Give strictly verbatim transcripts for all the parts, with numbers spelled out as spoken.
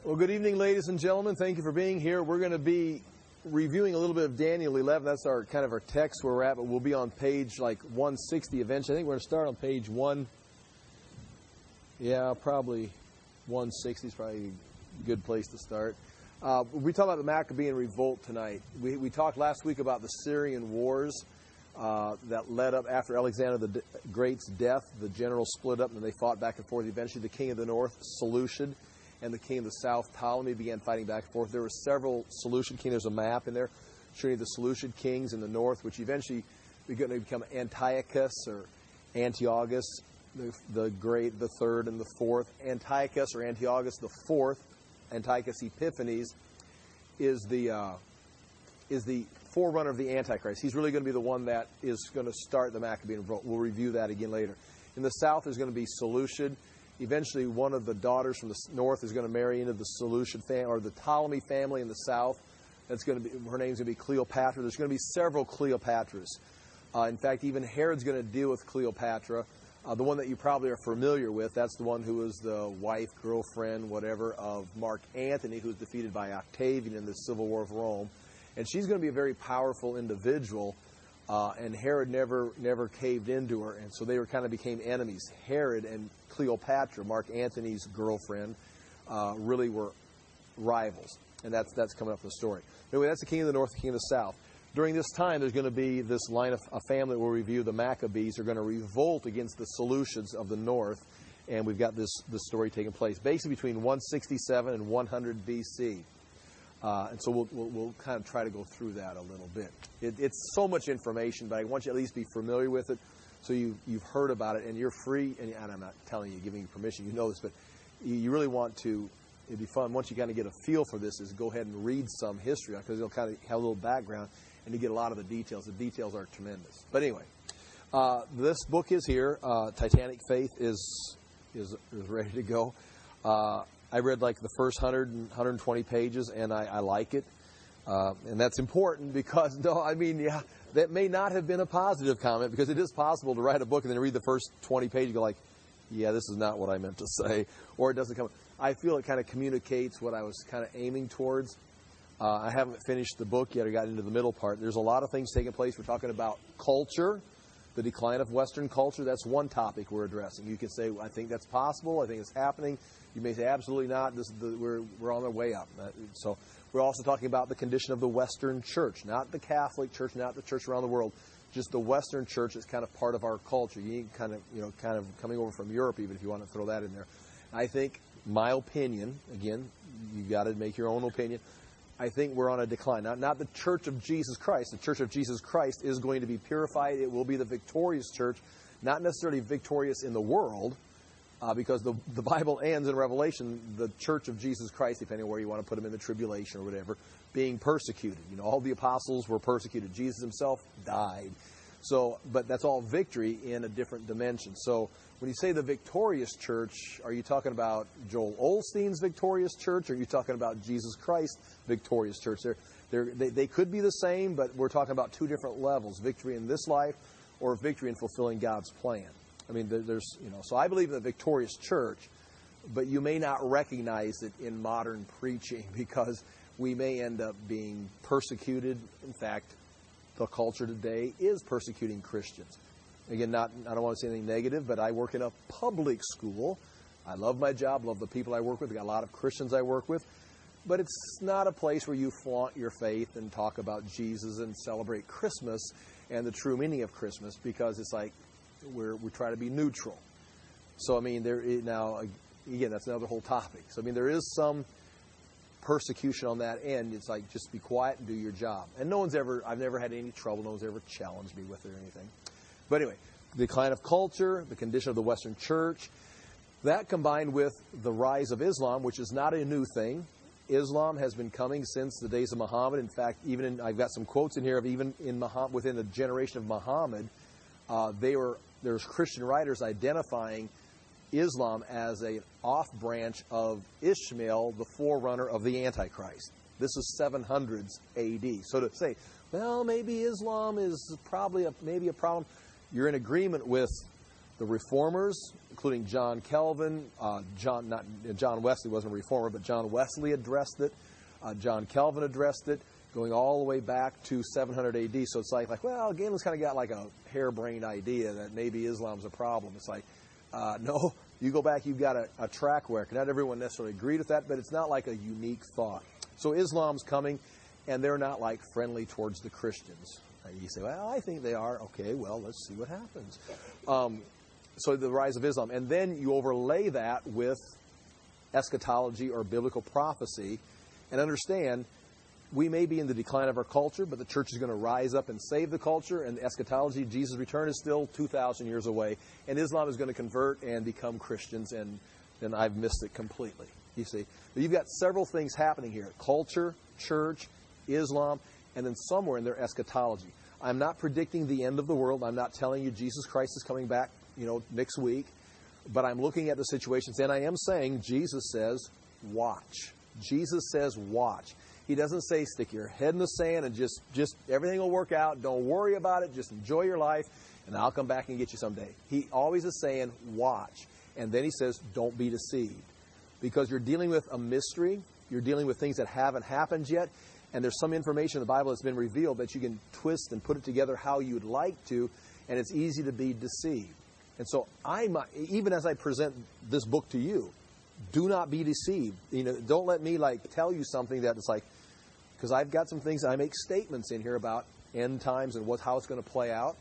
Well, good evening, ladies and gentlemen. Thank you for being here. We're going to be reviewing a little bit of Daniel eleven. That's our kind of our text where we're at, but we'll be on page like one sixty eventually. I think we're going to start on page one. Yeah, probably one sixty is probably a good place to start. Uh, we talked about the Maccabean revolt tonight. We, we talked last week about the Syrian wars uh, that led up after Alexander the Great's death. The generals split up and they fought back and forth. Eventually, the king of the north, Seleucid, and the king of the south, Ptolemy, began fighting back and forth. There were several Seleucid kings. There's a map in there showing the Seleucid kings in the north, which eventually are going to become Antiochus or Antiochus, the, the great, the third, and the fourth. Antiochus or Antiochus the fourth, Antiochus Epiphanes, is the uh, is the forerunner of the Antichrist. He's really going to be the one that is going to start the Maccabean revolt. We'll review that again later. In the south, there's going to be Seleucid. Eventually, one of the daughters from the north is going to marry into the Seleucid family, or the Ptolemy family in the south. That's going to be, her name's going to be Cleopatra. There's going to be several Cleopatras. Uh, in fact, even Herod's going to deal with Cleopatra. Uh, the one that you probably are familiar with, that's the one who was the wife, girlfriend, whatever, of Mark Antony, who was defeated by Octavian in the Civil War of Rome. And she's going to be a very powerful individual. Uh, and Herod never never caved into her, and so they were kind of became enemies. Herod and Cleopatra, Mark Antony's girlfriend, uh, really were rivals, and that's that's coming up in the story. Anyway, that's the king of the north, the king of the south. During this time, there's going to be this line of a family we'll review. The Maccabees are going to revolt against the Seleucids of the north, and we've got this this story taking place basically between one sixty-seven and one hundred B C. Uh, and so we'll, we'll, we'll kind of try to go through that a little bit. It, it's so much information, but I want you to at least be familiar with it so you, you've heard about it, and you're free, and, and I'm not telling you, giving you permission, you know this, but you, you really want to, it'd be fun, once you kind of get a feel for this, is go ahead and read some history, because it'll kind of have a little background, and you get a lot of the details. The details are tremendous. But anyway, uh, this book is here. Uh, Titanic Faith is, is, is ready to go. Uh, I read like the first one hundred, one hundred twenty pages, and I, I like it. Uh, and that's important because, no, I mean, yeah, that may not have been a positive comment because it is possible to write a book and then read the first twenty pages and go like, yeah, this is not what I meant to say, or it doesn't come. I feel it kind of communicates what I was kind of aiming towards. Uh, I haven't finished the book yet. I got into the middle part. There's a lot of things taking place. We're talking about culture, the decline of Western culture. That's one topic we're addressing. You can say, I think that's possible. I think it's happening. You may say, absolutely not. This is the, we're, we're on our way up. So we're also talking about the condition of the Western church, not the Catholic church, not the church around the world, just the Western church is kind of part of our culture. You need kind of, you know, kind of coming over from Europe, even if you want to throw that in there. I think, my opinion, again, you got to make your own opinion. I think we're on a decline. Not, not the Church of Jesus Christ. The Church of Jesus Christ is going to be purified. It will be the victorious church, not necessarily victorious in the world, uh, because the, the Bible ends in Revelation, the Church of Jesus Christ, depending on where you want to put them in the tribulation or whatever, being persecuted. You know, all the apostles were persecuted. Jesus himself died. So, but that's all victory in a different dimension. So when you say the victorious church, are you talking about Joel Osteen's victorious church, or are you talking about Jesus Christ's victorious church? They're, they're, they, they could be the same, but we're talking about two different levels, victory in this life or victory in fulfilling God's plan. I mean, there, there's, you know, so I believe in the victorious church, but you may not recognize it in modern preaching because we may end up being persecuted. In fact, the culture today is persecuting Christians. Again, not I don't want to say anything negative, but I work in a public school. I love my job, love the people I work with. I got a lot of Christians I work with. But it's not a place where you flaunt your faith and talk about Jesus and celebrate Christmas and the true meaning of Christmas, because it's like we're we try to be neutral. So, I mean, there is, now, again, that's another whole topic. So, I mean, there is some persecution on that end. It's like, just be quiet and do your job. And no one's ever, I've never had any trouble. No one's ever challenged me with it or anything. But anyway, the decline of culture, the condition of the Western church, that combined with the rise of Islam, which is not a new thing. Islam has been coming since the days of Muhammad. In fact, even in, I've got some quotes in here of even in Muhammad, within the generation of Muhammad, uh, they were there's Christian writers identifying Islam as an off-branch of Ishmael, the forerunner of the Antichrist. This is seven hundreds A D. So to say, well, maybe Islam is probably a, maybe a problem, you're in agreement with the reformers including John Calvin, uh, John not John Wesley wasn't a reformer, but John Wesley addressed it. Uh, John Calvin addressed it, going all the way back to seven hundred A D. So it's like, like well, Galen's kind of got like a harebrained idea that maybe Islam's a problem. It's like, uh, no, you go back, you've got a, a track record. Not everyone necessarily agreed with that, but it's not like a unique thought. So Islam's coming, and they're not like friendly towards the Christians. And you say, well, I think they are. Okay, well, let's see what happens. Um, so the rise of Islam. And then you overlay that with eschatology or biblical prophecy and understand we may be in the decline of our culture, but the church is going to rise up and save the culture, and the eschatology, Jesus' return, is still two thousand years away, and Islam is going to convert and become Christians, and then I've missed it completely. You see, but you've got several things happening here: culture, church, Islam, and then somewhere in there, eschatology. I'm not predicting the end of the world. I'm not telling you Jesus Christ is coming back, you know, next week, but I'm looking at the situations, and I am saying Jesus says, watch. Jesus says, watch. He doesn't say stick your head in the sand and just, just everything will work out. Don't worry about it. Just enjoy your life, and I'll come back and get you someday. He always is saying, watch. And then he says, don't be deceived. Because you're dealing with a mystery. You're dealing with things that haven't happened yet. And there's some information in the Bible that's been revealed that you can twist and put it together how you'd like to, and it's easy to be deceived. And so I'm, even as I present this book to you, do not be deceived. You know, don't let me like tell you something that it's like, because I've got some things, I make statements in here about end times and what, how it's going to play out.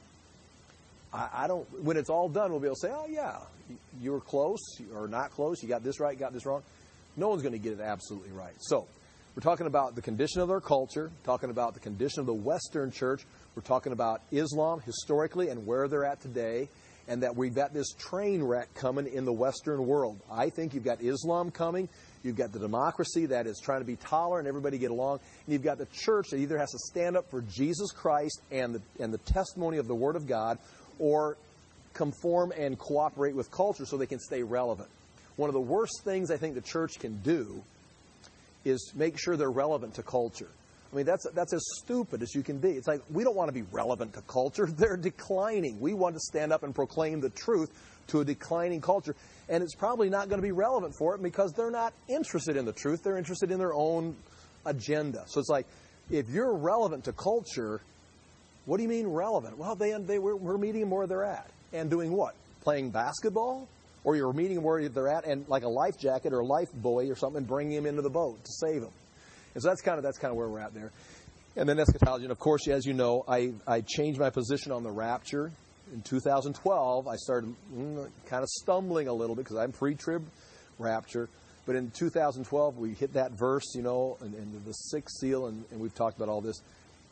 I, I don't, when it's all done, we'll be able to say, oh yeah, you were close or not close. You got this right, got this wrong. No one's going to get it absolutely right. So we're talking about the condition of their culture, talking about the condition of the Western church. We're talking about Islam historically and where they're at today, and that we've got this train wreck coming in the Western world. I think you've got Islam coming. You've got the democracy that is trying to be tolerant, everybody get along. And you've got the church that either has to stand up for Jesus Christ and the, and the testimony of the Word of God, or conform and cooperate with culture so they can stay relevant. One of the worst things I think the church can do is make sure they're relevant to culture. I mean, that's that's as stupid as you can be. It's like, we don't want to be relevant to culture. They're declining. We want to stand up and proclaim the truth to a declining culture. And it's probably not going to be relevant for it because they're not interested in the truth. They're interested in their own agenda. So it's like, if you're relevant to culture, what do you mean relevant? Well, they, they we're, we're meeting them where they're at. And doing what? Playing basketball? Or you're meeting them where they're at and like a life jacket or a life buoy or something, bringing them into the boat to save them. And so that's kind of that's kind of where we're at there. And then eschatology. And of course, as you know, I, I changed my position on the rapture. In two thousand twelve, I started mm, kind of stumbling a little bit because I'm pre-trib rapture. But in two thousand twelve, we hit that verse, you know, and, and the sixth seal, and, and we've talked about all this.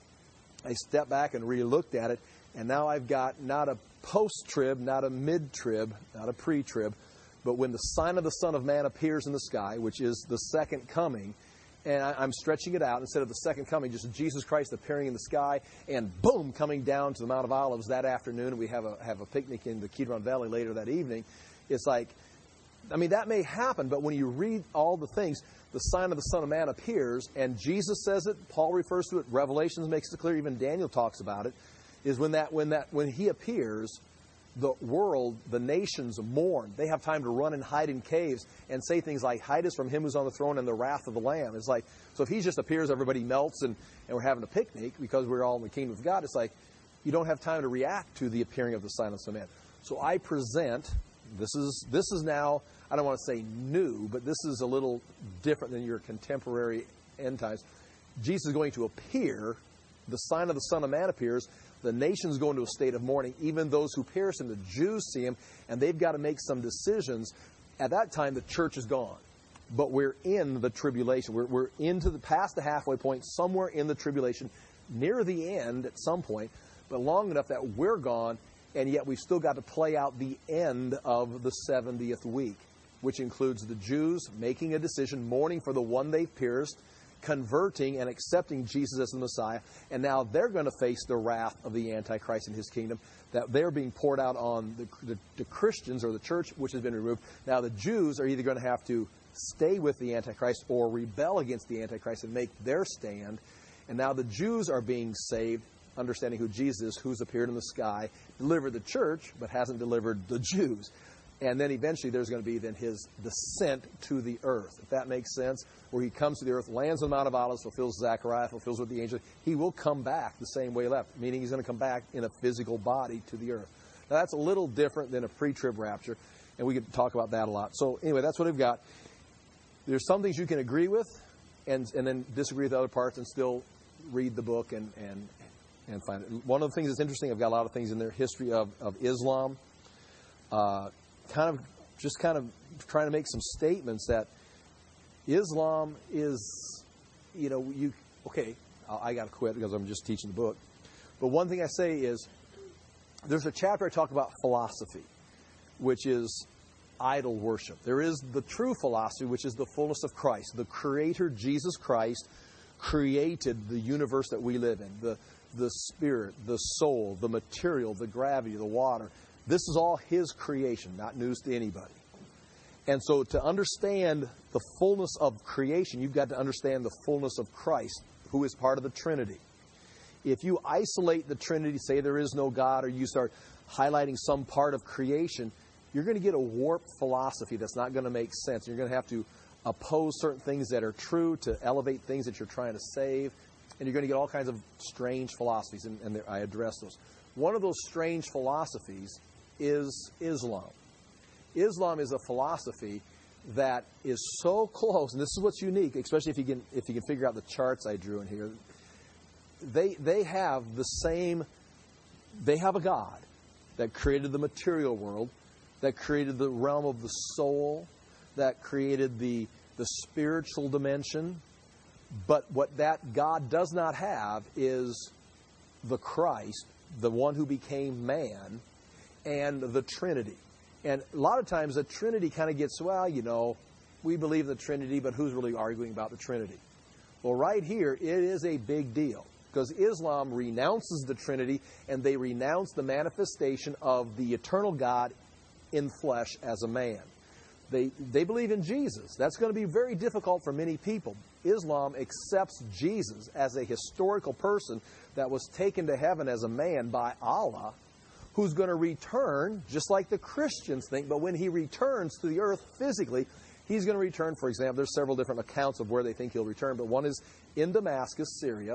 I stepped back and really looked at it, and now I've got not a post-trib, not a mid-trib, not a pre-trib, but when the sign of the Son of Man appears in the sky, which is the second coming, and I, I'm stretching it out, instead of the second coming, just Jesus Christ appearing in the sky, and boom, coming down to the Mount of Olives that afternoon, and we have a have a picnic in the Kidron Valley later that evening. It's like, I mean, that may happen, but when you read all the things, the sign of the Son of Man appears, and Jesus says it, Paul refers to it, Revelations makes it clear, even Daniel talks about it, is when that when that when he appears, the world, the nations mourn. They have time to run and hide in caves and say things like, hide us from him who's on the throne and the wrath of the Lamb. It's like, so if he just appears, everybody melts and, and we're having a picnic because we're all in the kingdom of God. It's like, you don't have time to react to the appearing of the sign of the Son of Man. So I present, this is this is now, I don't want to say new, but this is a little different than your contemporary end times. Jesus is going to appear, the sign of the Son of Man appears, the nations go into a state of mourning, even those who pierce him, the Jews see him, and they've got to make some decisions. At that time, the church is gone. But we're in the tribulation. We're, we're into the past the halfway point, somewhere in the tribulation, near the end at some point, but long enough that we're gone, and yet we've still got to play out the end of the seventieth week, which includes the Jews making a decision, mourning for the one they've pierced, converting and accepting Jesus as the Messiah, and now they're going to face the wrath of the Antichrist and his kingdom, that they're being poured out on the, the, the Christians or the church, which has been removed. Now the Jews are either going to have to stay with the Antichrist or rebel against the Antichrist and make their stand. And now the Jews are being saved, understanding who Jesus is, who's appeared in the sky, delivered the church, but hasn't delivered the Jews. And then eventually there's going to be then his descent to the earth, if that makes sense, where he comes to the earth, lands on the Mount of Olives, fulfills Zechariah, fulfills with the angel. He will come back the same way he left, meaning he's going to come back in a physical body to the earth. Now, that's a little different than a pre-trib rapture, and we could talk about that a lot. So anyway, that's what we've got. There's some things you can agree with and, and then disagree with other parts and still read the book and, and, and find it. One of the things that's interesting, I've got a lot of things in there, history of, of Islam, uh, kind of just kind of trying to make some statements that Islam is, you know, you, okay, I got to quit because I'm just teaching the book. But one thing I say is, there's a chapter I talk about philosophy, which is idol worship. There is the true philosophy, which is the fullness of Christ. The Creator, Jesus Christ, created the universe that we live in, the, the spirit, the soul, the material, the gravity, the water. This is all His creation, not news to anybody. And so to understand the fullness of creation, you've got to understand the fullness of Christ, who is part of the Trinity. If you isolate the Trinity, say there is no God, or you start highlighting some part of creation, you're going to get a warped philosophy that's not going to make sense. You're going to have to oppose certain things that are true to elevate things that you're trying to save, and you're going to get all kinds of strange philosophies, and, and I address those. One of those strange philosophies is Islam. Islam is a philosophy that is so close, and this is what's unique, especially if you can if you can figure out the charts I drew in here. They they have the same. They have a God that created the material world, that created the realm of the soul, that created the the spiritual dimension. But what that God does not have is the Christ, the one who became man, and the Trinity. And a lot of times the Trinity kind of gets, well, you know, we believe in the Trinity, but who's really arguing about the Trinity? Well, right here, it is a big deal, because Islam renounces the Trinity, and they renounce the manifestation of the eternal God in flesh as a man. They, they believe in Jesus. That's going to be very difficult for many people. Islam accepts Jesus as a historical person that was taken to heaven as a man by Allah, who's going to return, just like the Christians think, but when He returns to the earth physically, He's going to return, for example, there's several different accounts of where they think He'll return, but one is in Damascus, Syria,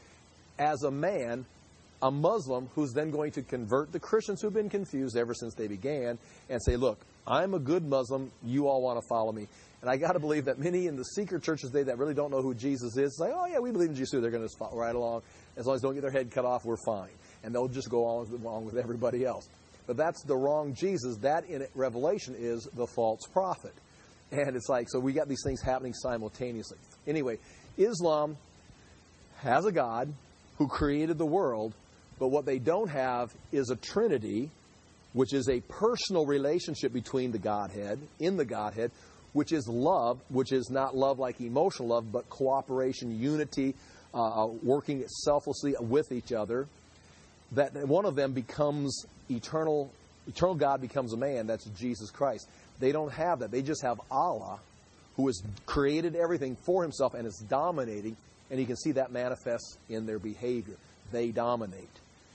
as a man, a Muslim, who's then going to convert the Christians who've been confused ever since they began, and say, look, I'm a good Muslim, you all want to follow me. And I got to believe that many in the secret churches today that really don't know who Jesus is, say, oh yeah, we believe in Jesus, they're going to follow right along. As long as they don't get their head cut off, we're fine. And they'll just go on along with everybody else. But that's the wrong Jesus. That in Revelation is the false prophet. And it's like, so we got these things happening simultaneously. Anyway, Islam has a God who created the world, but what they don't have is a Trinity, which is a personal relationship between the Godhead, in the Godhead, which is love, which is not love like emotional love, but cooperation, unity, uh, working selflessly with each other. That one of them becomes eternal, eternal God becomes a man, that's Jesus Christ. They don't have that. They just have Allah, who has created everything for Himself and is dominating, and you can see that manifests in their behavior. They dominate.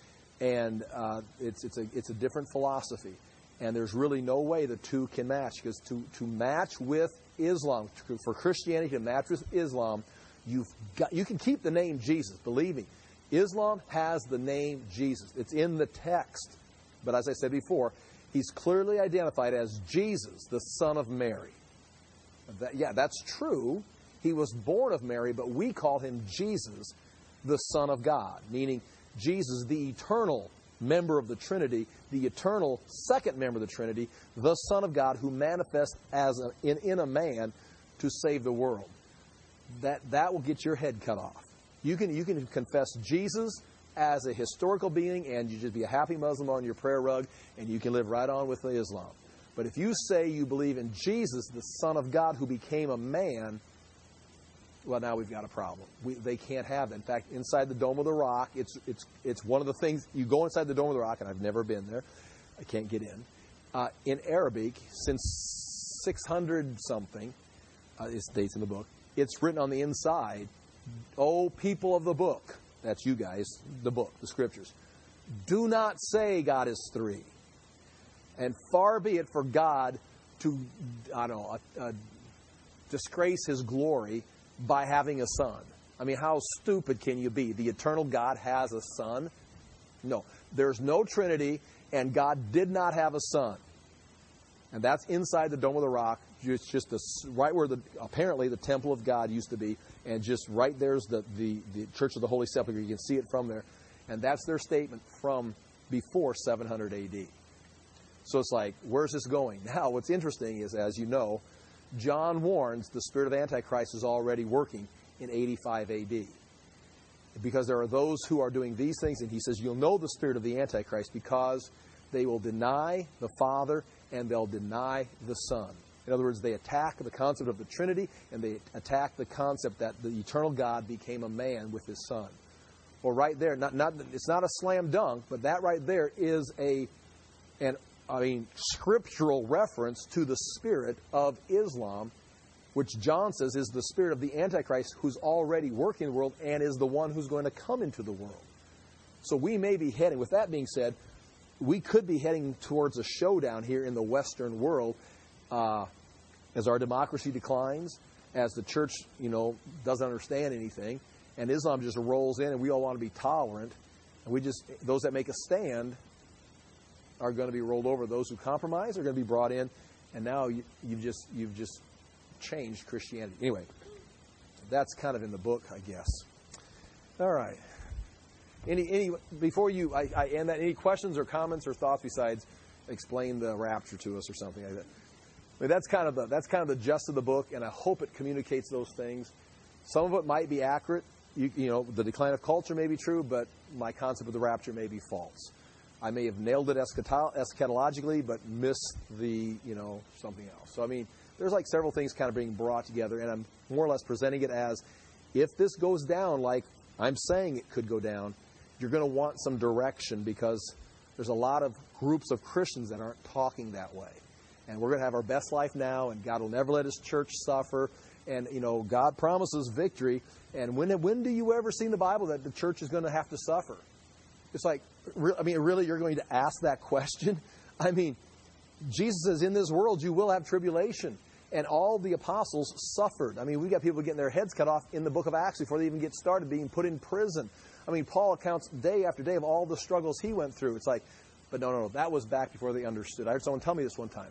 And uh, it's, it's, a, it's a different philosophy. And there's really no way the two can match, because to, to match with Islam, for Christianity to match with Islam, you've got, you can keep the name Jesus, believe me. Islam has the name Jesus. It's in the text. But as I said before, He's clearly identified as Jesus, the Son of Mary. That, yeah, that's true. He was born of Mary, but we call Him Jesus, the Son of God, meaning Jesus, the eternal member of the Trinity, the eternal second member of the Trinity, the Son of God, who manifests as a, in, in a man to save the world. That, that will get your head cut off. You can, you can confess Jesus as a historical being, and you just be a happy Muslim on your prayer rug, and you can live right on with Islam. But if you say you believe in Jesus, the Son of God, who became a man, well, now we've got a problem. We, they can't have that. In fact, inside the Dome of the Rock, it's it's it's one of the things, you go inside the Dome of the Rock, and I've never been there. I can't get in. Uh, in Arabic, since six hundred something, uh, it states in the book, it's written on the inside, "O people of the book," that's you guys, the book, the scriptures, "do not say God is three." And far be it for God to, I don't know, uh, uh, disgrace His glory by having a son. I mean, how stupid can you be? The eternal God has a son? No. There's no Trinity, and God did not have a son. And that's inside the Dome of the Rock. It's just the, right where the apparently the temple of God used to be. And just right there's the, the, the Church of the Holy Sepulchre. You can see it from there. And that's their statement from before seven hundred A D. So it's like, where's this going? Now, what's interesting is, as you know, John warns the spirit of Antichrist is already working in eighty-five A D. Because there are those who are doing these things, and he says, you'll know the spirit of the Antichrist because they will deny the Father and they'll deny the Son. In other words, they attack the concept of the Trinity, and they attack the concept that the eternal God became a man with His Son. Well, right there, not, not, it's not a slam dunk, but that right there is a, an, I mean, scriptural reference to the spirit of Islam, which John says is the spirit of the Antichrist who's already working in the world and is the one who's going to come into the world. So we may be heading, with that being said, we could be heading towards a showdown here in the Western world uh, as our democracy declines, as the church, you know, doesn't understand anything, and Islam just rolls in, and we all want to be tolerant, and we just, those that make a stand are going to be rolled over. Those who compromise are going to be brought in, and now you, you've just you've just changed Christianity. Anyway, that's kind of in the book, I guess. All right. Any any before you I, I end that, any questions or comments or thoughts besides explain the rapture to us or something like that? I mean, that's kind of the that's kind of the gist of the book, and I hope it communicates those things. Some of it might be accurate. You, you know, the decline of culture may be true, but my concept of the rapture may be false. I may have nailed it eschato- eschatologically, but missed the, you know, something else. So, I mean, there's like several things kind of being brought together, and I'm more or less presenting it as, if this goes down like I'm saying it could go down, you're going to want some direction, because there's a lot of groups of Christians that aren't talking that way. And we're going to have our best life now, and God will never let His church suffer. And, you know, God promises victory. And when when do you ever see in the Bible that the church is going to have to suffer? It's like, I mean, really, you're going to ask that question? I mean, Jesus says, in this world you will have tribulation. And all the apostles suffered. I mean, we got people getting their heads cut off in the book of Acts before they even get started, being put in prison. I mean, Paul accounts day after day of all the struggles he went through. It's like, but no, no, no, that was back before they understood. I heard someone tell me this one time.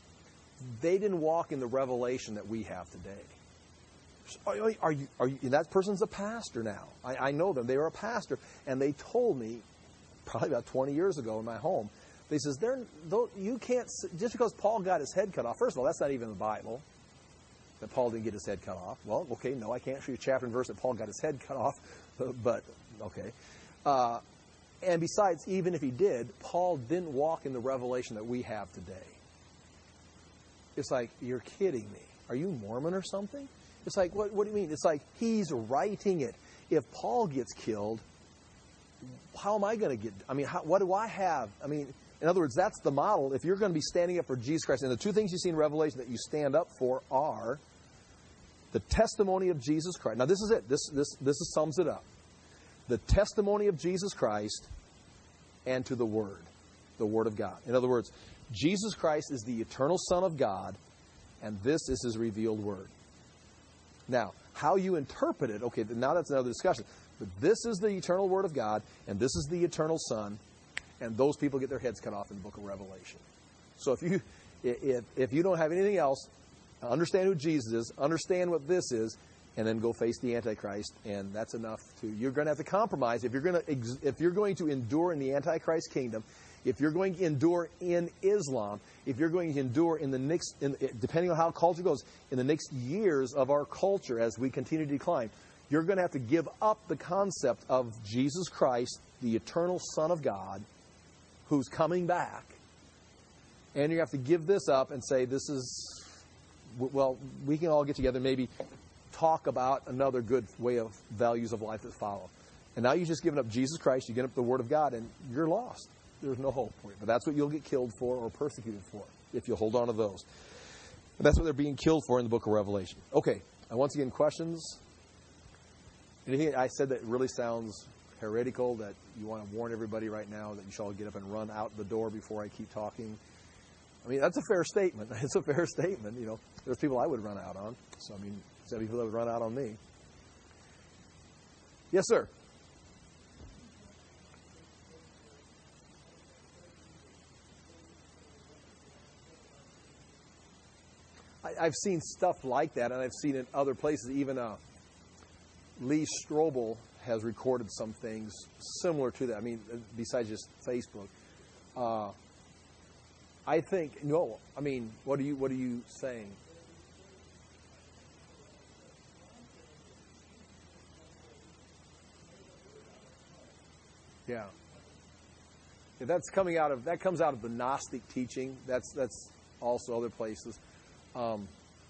They didn't walk in the revelation that we have today. Are, are you, are you, that person's a pastor now. I, I know them. They were a pastor. And they told me, probably about twenty years ago in my home, they says, They're, you can't, just because Paul got his head cut off, first of all, that's not even in the Bible, that Paul didn't get his head cut off. Well, okay, no, I can't show you a chapter and verse that Paul got his head cut off, but, okay. Uh, and besides, even if he did, Paul didn't walk in the revelation that we have today. It's like, you're kidding me. Are you Mormon or something? It's like, what, what do you mean? It's like, he's writing it. If Paul gets killed, how am I going to get, I mean, how, what do I have? I mean, in other words, that's the model. If you're going to be standing up for Jesus Christ, and the two things you see in Revelation that you stand up for are the testimony of Jesus Christ. Now, this is it. This, this, this is, sums it up. The testimony of Jesus Christ and to the Word, the Word of God. In other words, Jesus Christ is the eternal Son of God, and this is His revealed Word. Now, how you interpret it, okay, now that's another discussion. But this is the eternal Word of God, and this is the eternal Son, and those people get their heads cut off in the book of Revelation. So if you if, if you don't have anything else, understand who Jesus is, understand what this is, and then go face the Antichrist, and that's enough to, you're going to have to compromise. If you're going to, if you're going to endure in the Antichrist kingdom, if you're going to endure in Islam, if you're going to endure in the next, in, depending on how culture goes, in the next years of our culture as we continue to decline, you're going to have to give up the concept of Jesus Christ, the eternal Son of God, who's coming back. And you have to give this up and say, this is, well, we can all get together and maybe talk about another good way of values of life that follow. And now you've just given up Jesus Christ, you give up the Word of God, and you're lost. There's no hope for you. But that's what you'll get killed for or persecuted for, if you hold on to those. And that's what they're being killed for in the book of Revelation. Okay, and once again, questions? Anything I said that really sounds heretical, that you want to warn everybody right now that you shall get up and run out the door before I keep talking? I mean, that's a fair statement. It's a fair statement. You know, there's people I would run out on. So, I mean, there's people that would run out on me. Yes, sir. I, I've seen stuff like that, and I've seen it in other places. Even uh, Lee Strobel has recorded some things similar to that. I mean, besides just Facebook. Uh, I think no. I mean, what are you what are you saying? Yeah. Yeah, that's coming out of that comes out of the Gnostic teaching. That's that's also other places. Um,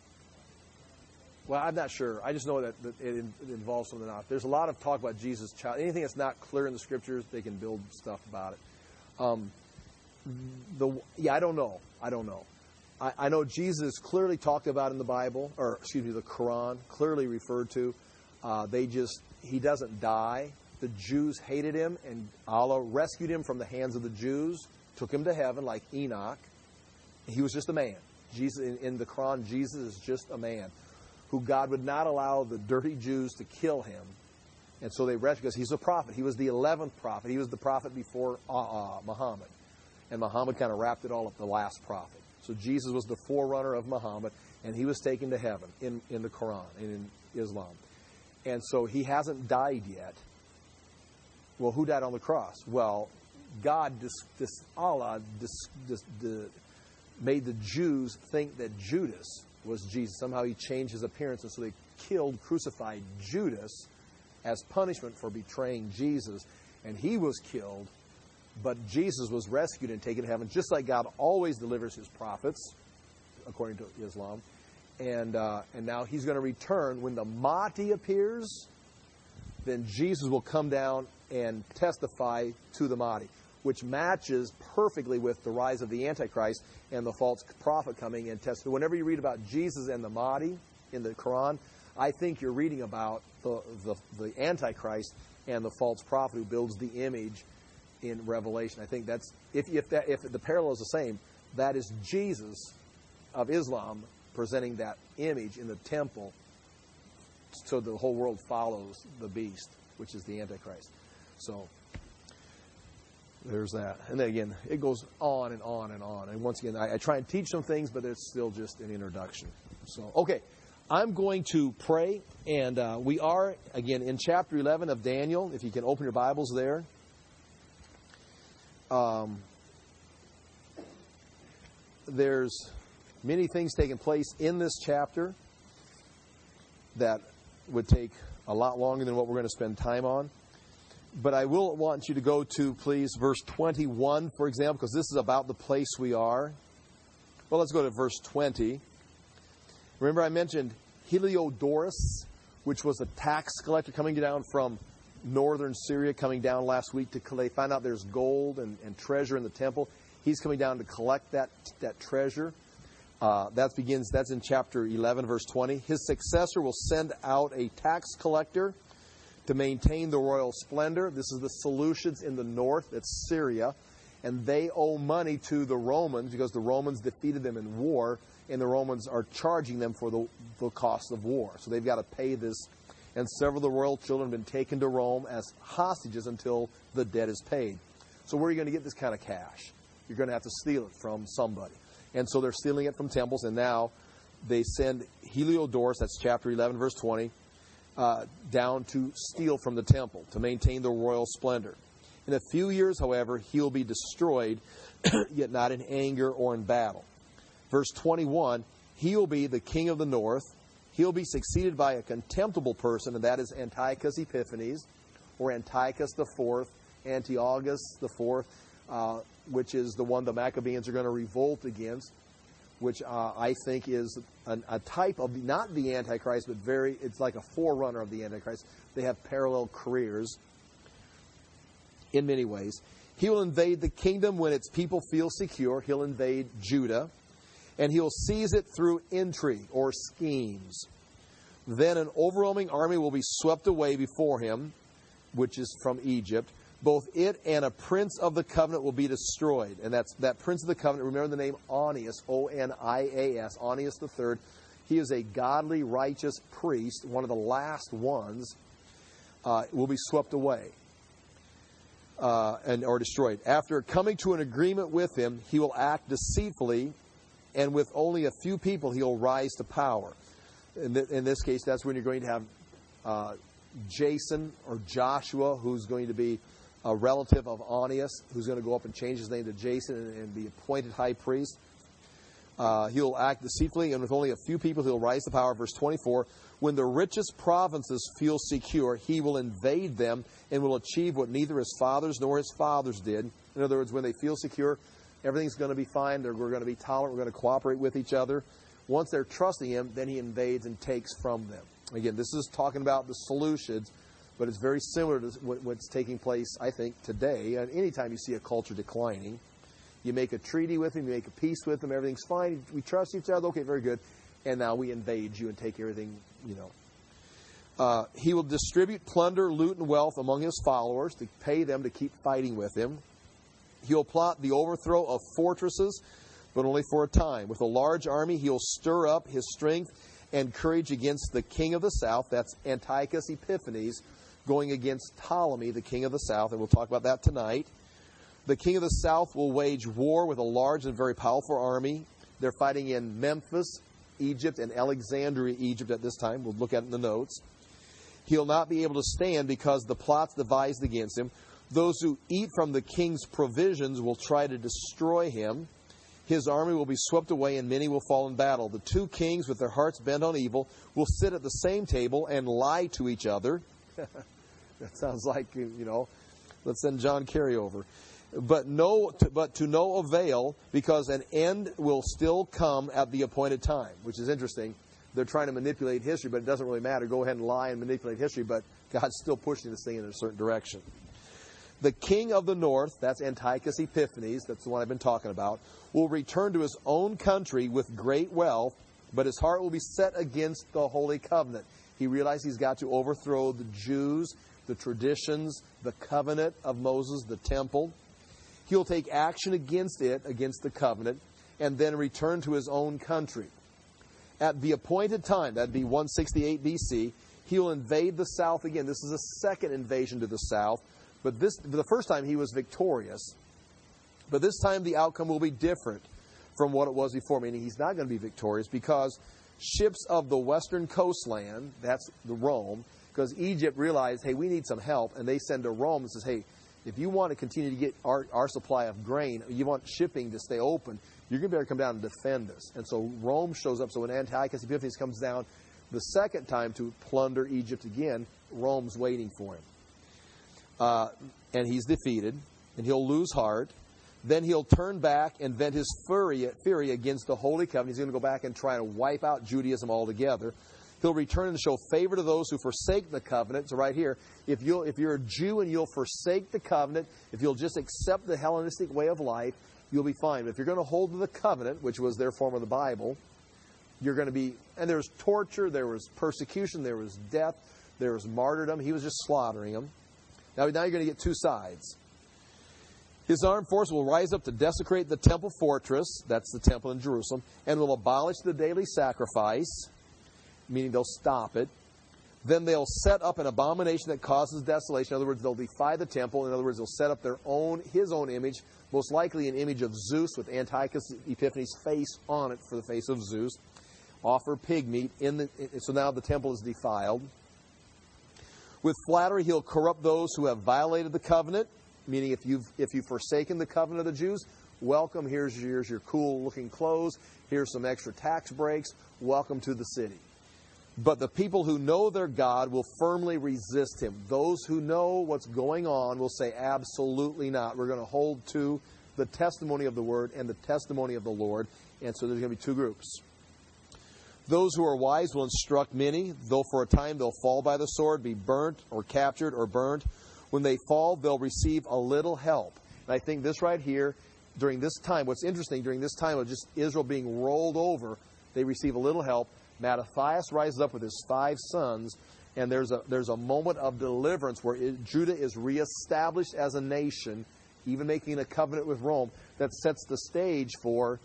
well, I'm not sure. I just know that, that it, it involves some of the Gnostic. There's a lot of talk about Jesus' child. Anything that's not clear in the Scriptures, they can build stuff about it. Um, the yeah, I don't know. I don't know. I, I know Jesus is clearly talked about in the Bible, or excuse me, the Quran, clearly referred to. Uh, they just he doesn't die. The Jews hated him, and Allah rescued him from the hands of the Jews, took him to heaven like Enoch. He was just a man. Jesus in, in the Quran, Jesus is just a man who God would not allow the dirty Jews to kill him. And so they rescued because he's a prophet. He was the eleventh prophet. He was the prophet before uh, uh, Muhammad. And Muhammad kind of wrapped it all up, the last prophet. So Jesus was the forerunner of Muhammad, and he was taken to heaven in, in the Quran and in Islam. And so he hasn't died yet. Well, who died on the cross? Well, God, dis, dis, Allah, dis, dis, dis, made the Jews think that Judas was Jesus. Somehow he changed his appearance, and so they killed, crucified Judas as punishment for betraying Jesus. And he was killed, but Jesus was rescued and taken to heaven, just like God always delivers his prophets, according to Islam. And uh, and now he's going to return. When the Mahdi appears, then Jesus will come down and testify to the Mahdi, which matches perfectly with the rise of the Antichrist and the false prophet coming and testify. Whenever you read about Jesus and the Mahdi in the Quran, I think you're reading about the, the, the Antichrist and the false prophet who builds the image in Revelation. I think that's, if, if, that, if the parallel is the same, that is Jesus of Islam presenting that image in the temple so the whole world follows the beast, which is the Antichrist. So there's that. And then again, it goes on and on and on. And once again, I, I try and teach some things, but it's still just an introduction. So, okay, I'm going to pray. And uh, we are, again, in chapter eleven of Daniel. If you can open your Bibles there. Um, there's many things taking place in this chapter that would take a lot longer than what we're going to spend time on. But I will want you to go to, please, verse twenty-one, for example, because this is about the place we are. Well, let's go to verse twenty. Remember I mentioned Heliodorus, which was a tax collector coming down from northern Syria, coming down last week to they find out there's gold and, and treasure in the temple. He's coming down to collect that, that treasure. Uh, that begins. That's in chapter eleven, verse twenty. His successor will send out a tax collector to maintain the royal splendor. This is the Seleucids in the north. That's Syria. And they owe money to the Romans because the Romans defeated them in war, and the Romans are charging them for the, the cost of war. So they've got to pay this. And several of the royal children have been taken to Rome as hostages until the debt is paid. So where are you going to get this kind of cash? You're going to have to steal it from somebody. And so they're stealing it from temples, and now they send Heliodorus, that's chapter eleven, verse twenty, uh, down to steal from the temple, to maintain the royal splendor. In a few years, however, he'll be destroyed, yet not in anger or in battle. Verse twenty-one, he'll be the king of the north. He'll be succeeded by a contemptible person, and that is Antiochus Epiphanes, or Antiochus the Fourth, Antiochus the Fourth, uh, which is the one the Maccabees are going to revolt against, which uh, I think is an, a type of, not the Antichrist, but very, it's like a forerunner of the Antichrist. They have parallel careers in many ways. He will invade the kingdom when its people feel secure. He'll invade Judah, and he'll seize it through intrigue or schemes. Then an overwhelming army will be swept away before him, which is from Egypt. both it and a prince of the covenant will be destroyed. And that's that prince of the covenant. Remember the name Onias, O N I A S, Onias the third. He is a godly, righteous priest, one of the last ones, uh, will be swept away uh, and or destroyed. After coming to an agreement with him, he will act deceitfully, and with only a few people, he will rise to power. In, th- in this case, that's when you're going to have uh, Jason or Joshua, who's going to be a relative of Onias, who's going to go up and change his name to Jason and, and be appointed high priest. Uh, he'll act deceitfully, and with only a few people, he'll rise to power. Verse twenty-four, when the richest provinces feel secure, he will invade them and will achieve what neither his fathers nor his fathers did. In other words, when they feel secure, everything's going to be fine. They're, we're going to be tolerant. We're going to cooperate with each other. Once they're trusting him, then he invades and takes from them. Again, this is talking about the Seleucids, but it's very similar to what's taking place, I think, today. And anytime you see a culture declining, you make a treaty with them, you make a peace with them, everything's fine. We trust each other. Okay, very good. And now we invade you and take everything, you know. Uh, he will distribute plunder, loot, and wealth among his followers to pay them to keep fighting with him. He'll plot the overthrow of fortresses, but only for a time. With a large army, he'll stir up his strength and courage against the king of the south. That's Antiochus Epiphanes, going against Ptolemy, the king of the south, and we'll talk about that tonight. The king of the south will wage war with a large and very powerful army. They're fighting in Memphis, Egypt, and Alexandria, Egypt at this time. We'll look at it in the notes. He'll not be able to stand because the plots devised against him. Those who eat from the king's provisions will try to destroy him. His army will be swept away, and many will fall in battle. The two kings, with their hearts bent on evil, will sit at the same table and lie to each other. That sounds like, you know, let's send John Kerry over. But no, but to no avail, because an end will still come at the appointed time, which is interesting. They're trying to manipulate history, but it doesn't really matter. Go ahead and lie and manipulate history, but God's still pushing this thing in a certain direction. The king of the north, that's Antiochus Epiphanes, that's the one I've been talking about, will return to his own country with great wealth, but his heart will be set against the Holy Covenant. He realized he's got to overthrow the Jews, the traditions, the covenant of Moses, the temple. He'll take action against it, against the covenant, and then return to his own country. At the appointed time, that'd be one sixty-eight B C, he'll invade the south again. This is a second invasion to the south, but this the first time he was victorious. But this time the outcome will be different from what it was before, meaning he's not going to be victorious because ships of the western coastland, that's the Rome, because Egypt realized, hey, we need some help, and they send to Rome and says, hey, if you want to continue to get our, our supply of grain, you want shipping to stay open, you're going to better come down and defend us. And so Rome shows up. So when Antiochus Epiphanes comes down the second time to plunder Egypt again, Rome's waiting for him. Uh, and he's defeated, and he'll lose heart. Then he'll turn back and vent his fury, fury against the Holy Covenant. He's going to go back and try to wipe out Judaism altogether. He'll return and show favor to those who forsake the covenant. So right here, if you'll, if you're a Jew and you'll forsake the covenant, if you'll just accept the Hellenistic way of life, you'll be fine. But if you're going to hold to the covenant, which was their form of the Bible, you're going to be, and there was torture, there was persecution, there was death, there was martyrdom. He was just slaughtering them. Now, now you're going to get two sides. His armed force will rise up to desecrate the temple fortress, that's the temple in Jerusalem, and will abolish the daily sacrifice, meaning they'll stop it. Then they'll set up an abomination that causes desolation. In other words, they'll defy the temple. In other words, they'll set up their own, his own image, most likely an image of Zeus with Antiochus Epiphanes' face on it for the face of Zeus. Offer pig meat. In the, so now the temple is defiled. With flattery, he'll corrupt those who have violated the covenant, meaning if you've, if you've forsaken the covenant of the Jews, welcome, here's, here's your cool-looking clothes, here's some extra tax breaks, welcome to the city. But the people who know their God will firmly resist him. Those who know what's going on will say, absolutely not. We're going to hold to the testimony of the Word and the testimony of the Lord. And so there's going to be two groups. Those who are wise will instruct many, though for a time they'll fall by the sword, be burnt or captured or burned. When they fall, they'll receive a little help. And I think this right here, during this time, what's interesting, during this time of just Israel being rolled over, they receive a little help. Mattathias rises up with his five sons, And there's a there's a moment of deliverance where it, Judah is reestablished as a nation, even making a covenant with Rome that sets the stage for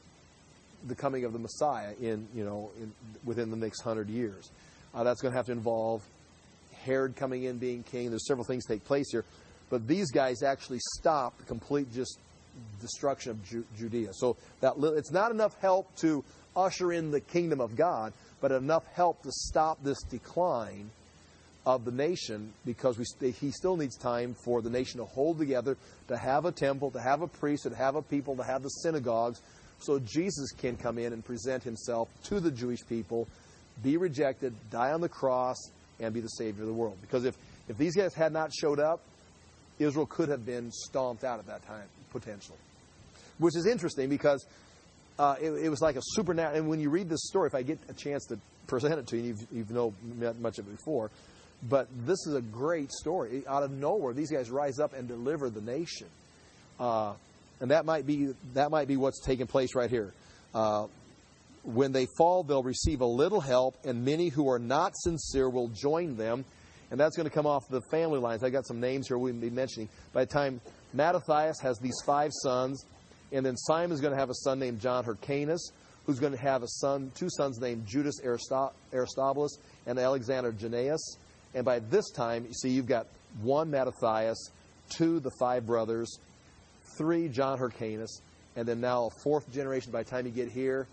the coming of the Messiah in you know in, within the next hundred years. Uh, that's going to have to involve Herod coming in being king. There's several things take place here, but these guys actually stop the complete just destruction of Ju- Judea. So that li- it's not enough help to usher in the kingdom of God, but enough help to stop this decline of the nation, because we, he still needs time for the nation to hold together, to have a temple, to have a priest, to have a people, to have the synagogues, so Jesus can come in and present himself to the Jewish people, be rejected, die on the cross, and be the Savior of the world. Because if, if these guys had not showed up, Israel could have been stomped out at that time, potentially. Which is interesting because uh, it, it was like a supernatural. And when you read this story, if I get a chance to present it to you, you've, you've know much of it before, but this is a great story. Out of nowhere, these guys rise up and deliver the nation. Uh, and that might be that might be what's taking place right here. Uh, when they fall, they'll receive a little help, and many who are not sincere will join them. And that's going to come off the family lines. I got some names here we'll be mentioning. By the time Mattathias has these five sons, and then Simon's going to have a son named John Hyrcanus, who's going to have a son, two sons named Judas Aristobulus and Alexander Jannaeus. And by this time, you see, you've got one Mattathias, two the five brothers, three John Hyrcanus, and then now a fourth generation. By the time you get here,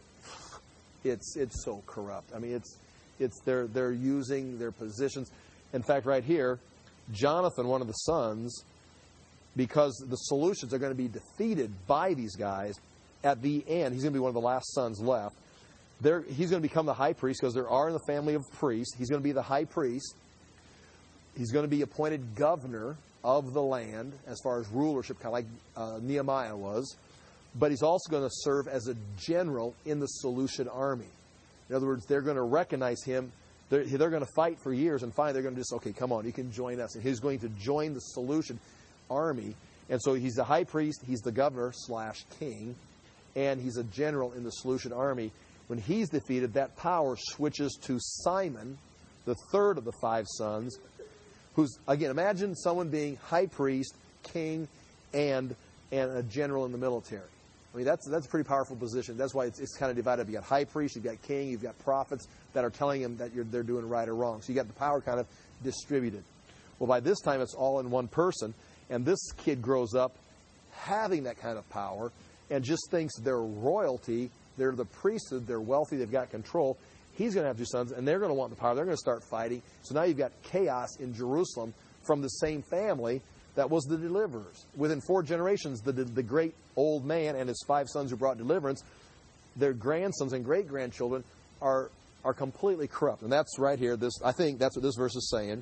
it's it's so corrupt. I mean, it's it's they're they're using their positions. In fact, right here, Jonathan, one of the sons, because the solutions are going to be defeated by these guys at the end. He's going to be one of the last sons left. They're, he's going to become the high priest because there are in the family of priests. He's going to be the high priest. He's going to be appointed governor of the land as far as rulership, kind of like uh, Nehemiah was. But he's also going to serve as a general in the Seleucid army. In other words, they're going to recognize him. They're, they're going to fight for years, and finally they're going to just, okay, come on, you can join us. And he's going to join the Seleucid army. And so he's the high priest, he's the governor slash king, and he's a general in the Seleucid army. When he's defeated, that power switches to Simon, the third of the five sons, who's, again, imagine someone being high priest, king, and and a general in the military. I mean, that's that's a pretty powerful position. That's why it's, it's kind of divided up. You've got high priest, you've got king, you've got prophets that are telling him that you're, they're doing right or wrong. So you got the power kind of distributed. Well, by this time, it's all in one person. And this kid grows up having that kind of power and just thinks they're royalty, they're the priesthood, they're wealthy, they've got control. He's going to have two sons, and they're going to want the power. They're going to start fighting. So now you've got chaos in Jerusalem from the same family that was the deliverers. Within four generations, the, the great old man and his five sons who brought deliverance, their grandsons and great-grandchildren are are completely corrupt. And that's right here. This I think that's what this verse is saying.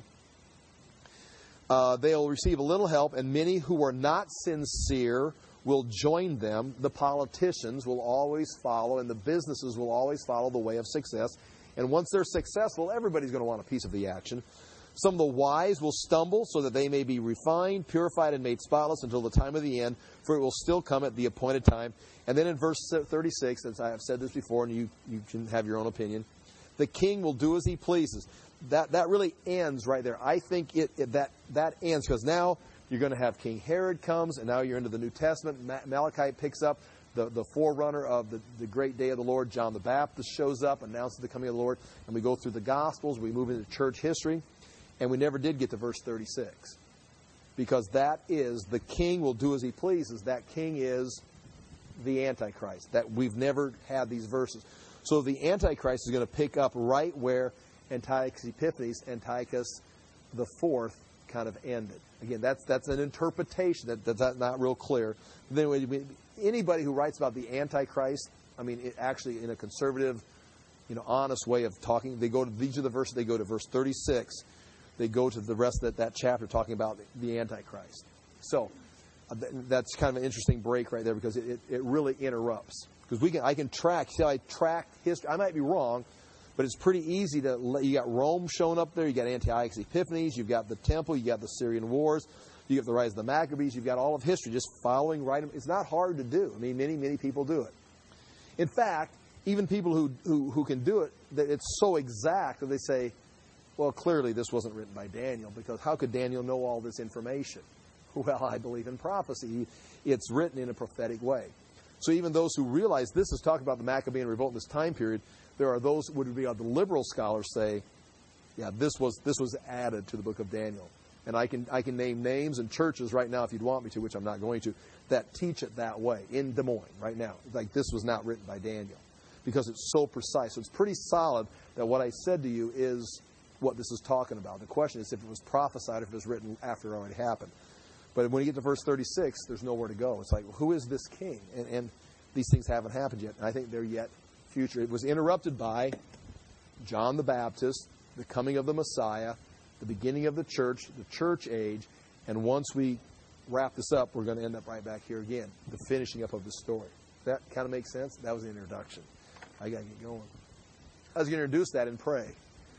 Uh, they'll receive a little help, and many who are not sincere will join them. The politicians will always follow, and the businesses will always follow the way of success. And once they're successful, everybody's going to want a piece of the action. Some of the wise will stumble so that they may be refined, purified, and made spotless until the time of the end, for it will still come at the appointed time. And then in verse thirty-six, as I have said this before, and you, you can have your own opinion, the king will do as he pleases. That that really ends right there. I think it, it that that ends because now you're going to have King Herod comes, and now you're into the New Testament. Ma- Malachi picks up the, the forerunner of the, the great day of the Lord. John the Baptist shows up, announces the coming of the Lord, and we go through the Gospels. We move into church history, and we never did get to verse thirty-six because that is the king will do as he pleases. That king is the Antichrist. That we've never had these verses. So the Antichrist is going to pick up right where Antiochus Epiphanes, Antiochus the Fourth, kind of ended. Again, that's that's an interpretation that, that's not real clear. Then anybody who writes about the Antichrist, I mean, it actually in a conservative, you know, honest way of talking, they go to these are the verses. They go to verse thirty-six. They go to the rest of that, that chapter talking about the Antichrist. So uh, that's kind of an interesting break right there because it, it, it really interrupts. Because we can, I can track. See how I track history? I might be wrong, but it's pretty easy to. You got Rome showing up there. You got Antiochus Epiphanes. You've got the temple. You got the Syrian wars. You got the rise of the Maccabees. You've got all of history just following right. It's not hard to do. I mean, many many people do it. In fact, even people who who, who can do it, that it's so exact that they say, Well, clearly this wasn't written by Daniel, because how could Daniel know all this information? Well, I believe in prophecy. It's written in a prophetic way. So even those who realize this is talking about the Maccabean revolt in this time period, there are those who would be the liberal scholars say, yeah, this was this was added to the book of Daniel. And I can I can name names and churches right now if you'd want me to, which I'm not going to, that teach it that way in Des Moines right now. Like this was not written by Daniel, because it's so precise. So it's pretty solid that what I said to you is what this is talking about. The question is if it was prophesied, if it was written after it already happened. But when you get to verse thirty-six, there's nowhere to go. It's like, well, who is this king? And, and these things haven't happened yet. And I think they're yet future. It was interrupted by John the Baptist, the coming of the Messiah, the beginning of the church, the church age. And once we wrap this up, we're going to end up right back here again, the finishing up of the story. That kind of makes sense? That was the introduction. I got to get going. I was going to introduce that and pray.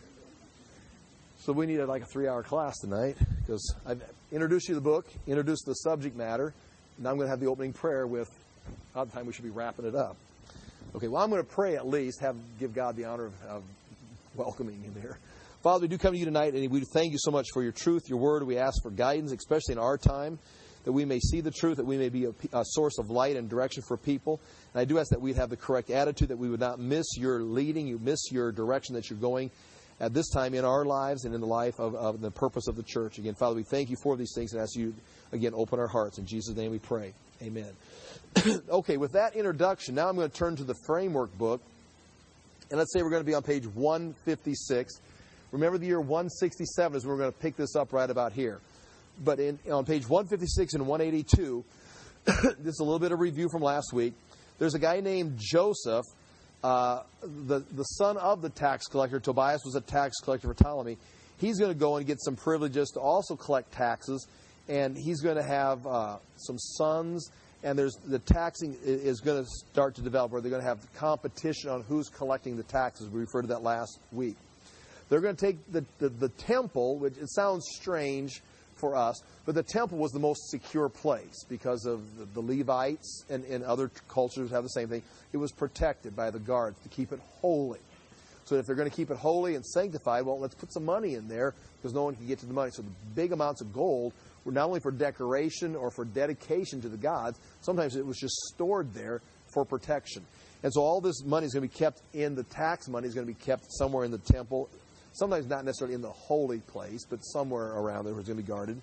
So we needed like a three-hour class tonight, because I've introduced you to the book, introduced the subject matter. Now I'm going to have the opening prayer with, by the time we should be wrapping it up. Okay, well, I'm going to pray at least, have give God the honor of, of welcoming him here. Father, we do come to you tonight, and we thank you so much for your truth, your word. We ask for guidance, especially in our time, that we may see the truth, that we may be a, a source of light and direction for people. And I do ask that we'd have the correct attitude, that we would not miss your leading, you miss your direction that you're going at this time in our lives and in the life of, of the purpose of the church. Again, Father, we thank you for these things and ask you, again, open our hearts. In Jesus' name we pray. Amen. Okay, with that introduction, now I'm going to turn to the framework book. And let's say we're going to be on page one fifty-six. Remember, the year one sixty-seven is when we're going to pick this up right about here. But in, on page one fifty-six and one eighty-two, this is a little bit of review from last week. There's a guy named Joseph, uh, the, the son of the tax collector. Tobias was a tax collector for Ptolemy. He's going to go and get some privileges to also collect taxes. And he's going to have uh, some sons. And there's the taxing is going to start to develop, where they're going to have competition on who's collecting the taxes. We referred to that last week. They're going to take the, the, the temple, which it sounds strange for us, but the temple was the most secure place because of the, the Levites and, and other cultures have the same thing. It was protected by the guards to keep it holy. So if they're going to keep it holy and sanctified, well, let's put some money in there because no one can get to the money. So the big amounts of gold were not only for decoration or for dedication to the gods, sometimes it was just stored there for protection. And so all this money is going to be kept in the tax money is going to be kept somewhere in the temple. Sometimes not necessarily in the holy place, but somewhere around there where it's going to be guarded.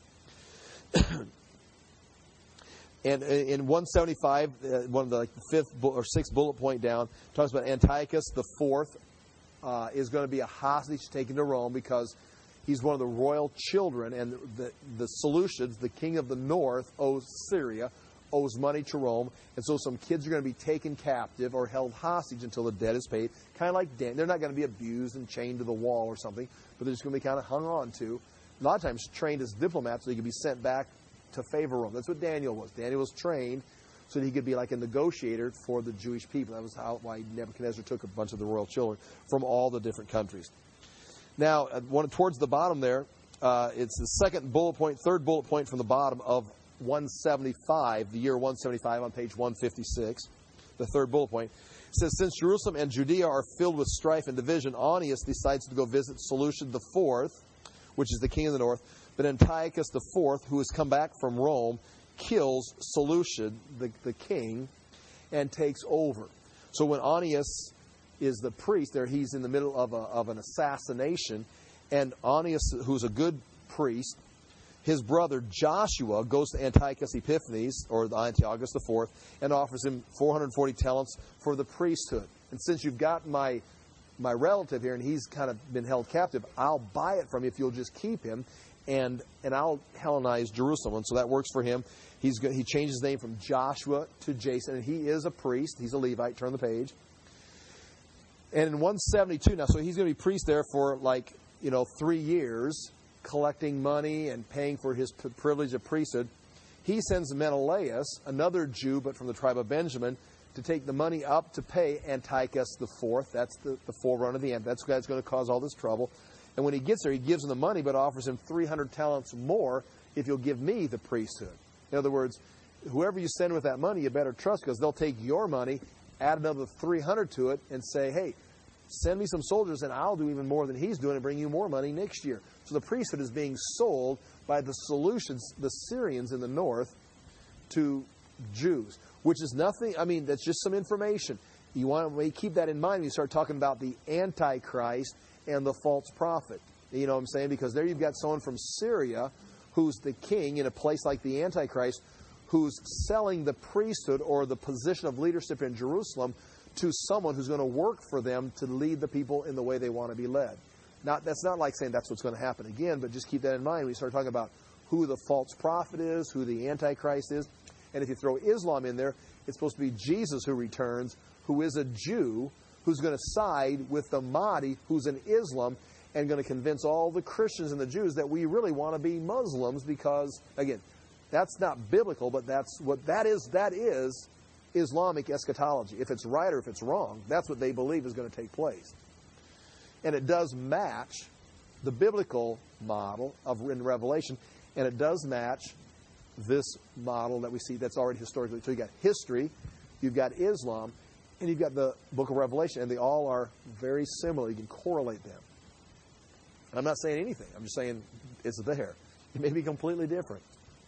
And in one seventy-five, uh, one of the like, fifth bu- or sixth bullet point down, talks about Antiochus the Fourth uh, is going to be a hostage taken to Rome because he's one of the royal children, and the the Seleucids, the king of the north, owes Syria, owes money to Rome, and so some kids are going to be taken captive or held hostage until the debt is paid. Kind of like Dan. They're not going to be abused and chained to the wall or something, but they're just going to be kind of hung on to. A lot of times trained as diplomats so they could be sent back to favor Rome. That's what Daniel was. Daniel was trained so that he could be like a negotiator for the Jewish people. That was how why Nebuchadnezzar took a bunch of the royal children from all the different countries. Now, one towards the bottom there, uh, it's the second bullet point, third bullet point from the bottom of one seventy-five, the year one seventy-five on page one fifty-six, the third bullet point. It says, since Jerusalem and Judea are filled with strife and division, Onias decides to go visit Seleucid the Fourth, which is the king of the north. But Antiochus the Fourth, who has come back from Rome, kills Seleucid, the, the king, and takes over. So when Onias is the priest there, he's in the middle of, a, of an assassination. And Onias, who's a good priest, his brother Joshua goes to Antiochus Epiphanes, or Antiochus the Fourth, and offers him four hundred forty talents for the priesthood. And since you've got my my relative here, and he's kind of been held captive, I'll buy it from you if you'll just keep him, and and I'll Hellenize Jerusalem. And so that works for him. He's he changed his name from Joshua to Jason, and he is a priest. He's a Levite. Turn the page. And in one seventy-two, now, so he's going to be priest there for like, you know, three years, collecting money and paying for his p- privilege of priesthood. He sends Menelaus, another Jew, but from the tribe of Benjamin, to take the money up to pay Antiochus the Fourth. That's the, the forerunner of the end. That's the guy that's going to cause all this trouble. And when he gets there, he gives him the money, but offers him three hundred talents more if you'll give me the priesthood. In other words, whoever you send with that money, you better trust, because they'll take your money, add another three hundred to it, and say, hey, Send me some soldiers and I'll do even more than he's doing and bring you more money next year. So the priesthood is being sold by the solutions, the Syrians in the north, to Jews, which is nothing. I mean, that's just some information. You want to keep that in mind when you start talking about the Antichrist and the false prophet. You know what I'm saying? Because there you've got someone from Syria who's the king in a place like the Antichrist, who's selling the priesthood or the position of leadership in Jerusalem to someone who's going to work for them to lead the people in the way they want to be led. Not, that's not like saying that's what's going to happen again, but just keep that in mind when you start talking about who the false prophet is, who the Antichrist is. And if you throw Islam in there, it's supposed to be Jesus who returns, who is a Jew, who's going to side with the Mahdi, who's an Islam, and going to convince all the Christians and the Jews that we really want to be Muslims because, again, that's not biblical, but that's what that is. That is Islamic eschatology. If it's right or if it's wrong, that's what they believe is going to take place. And it does match the biblical model of in Revelation, and it does match this model that we see that's already historically. So you've got history, you've got Islam, and you've got the book of Revelation, and they all are very similar. You can correlate them. I'm not saying anything. I'm just saying it's there. It may be completely different.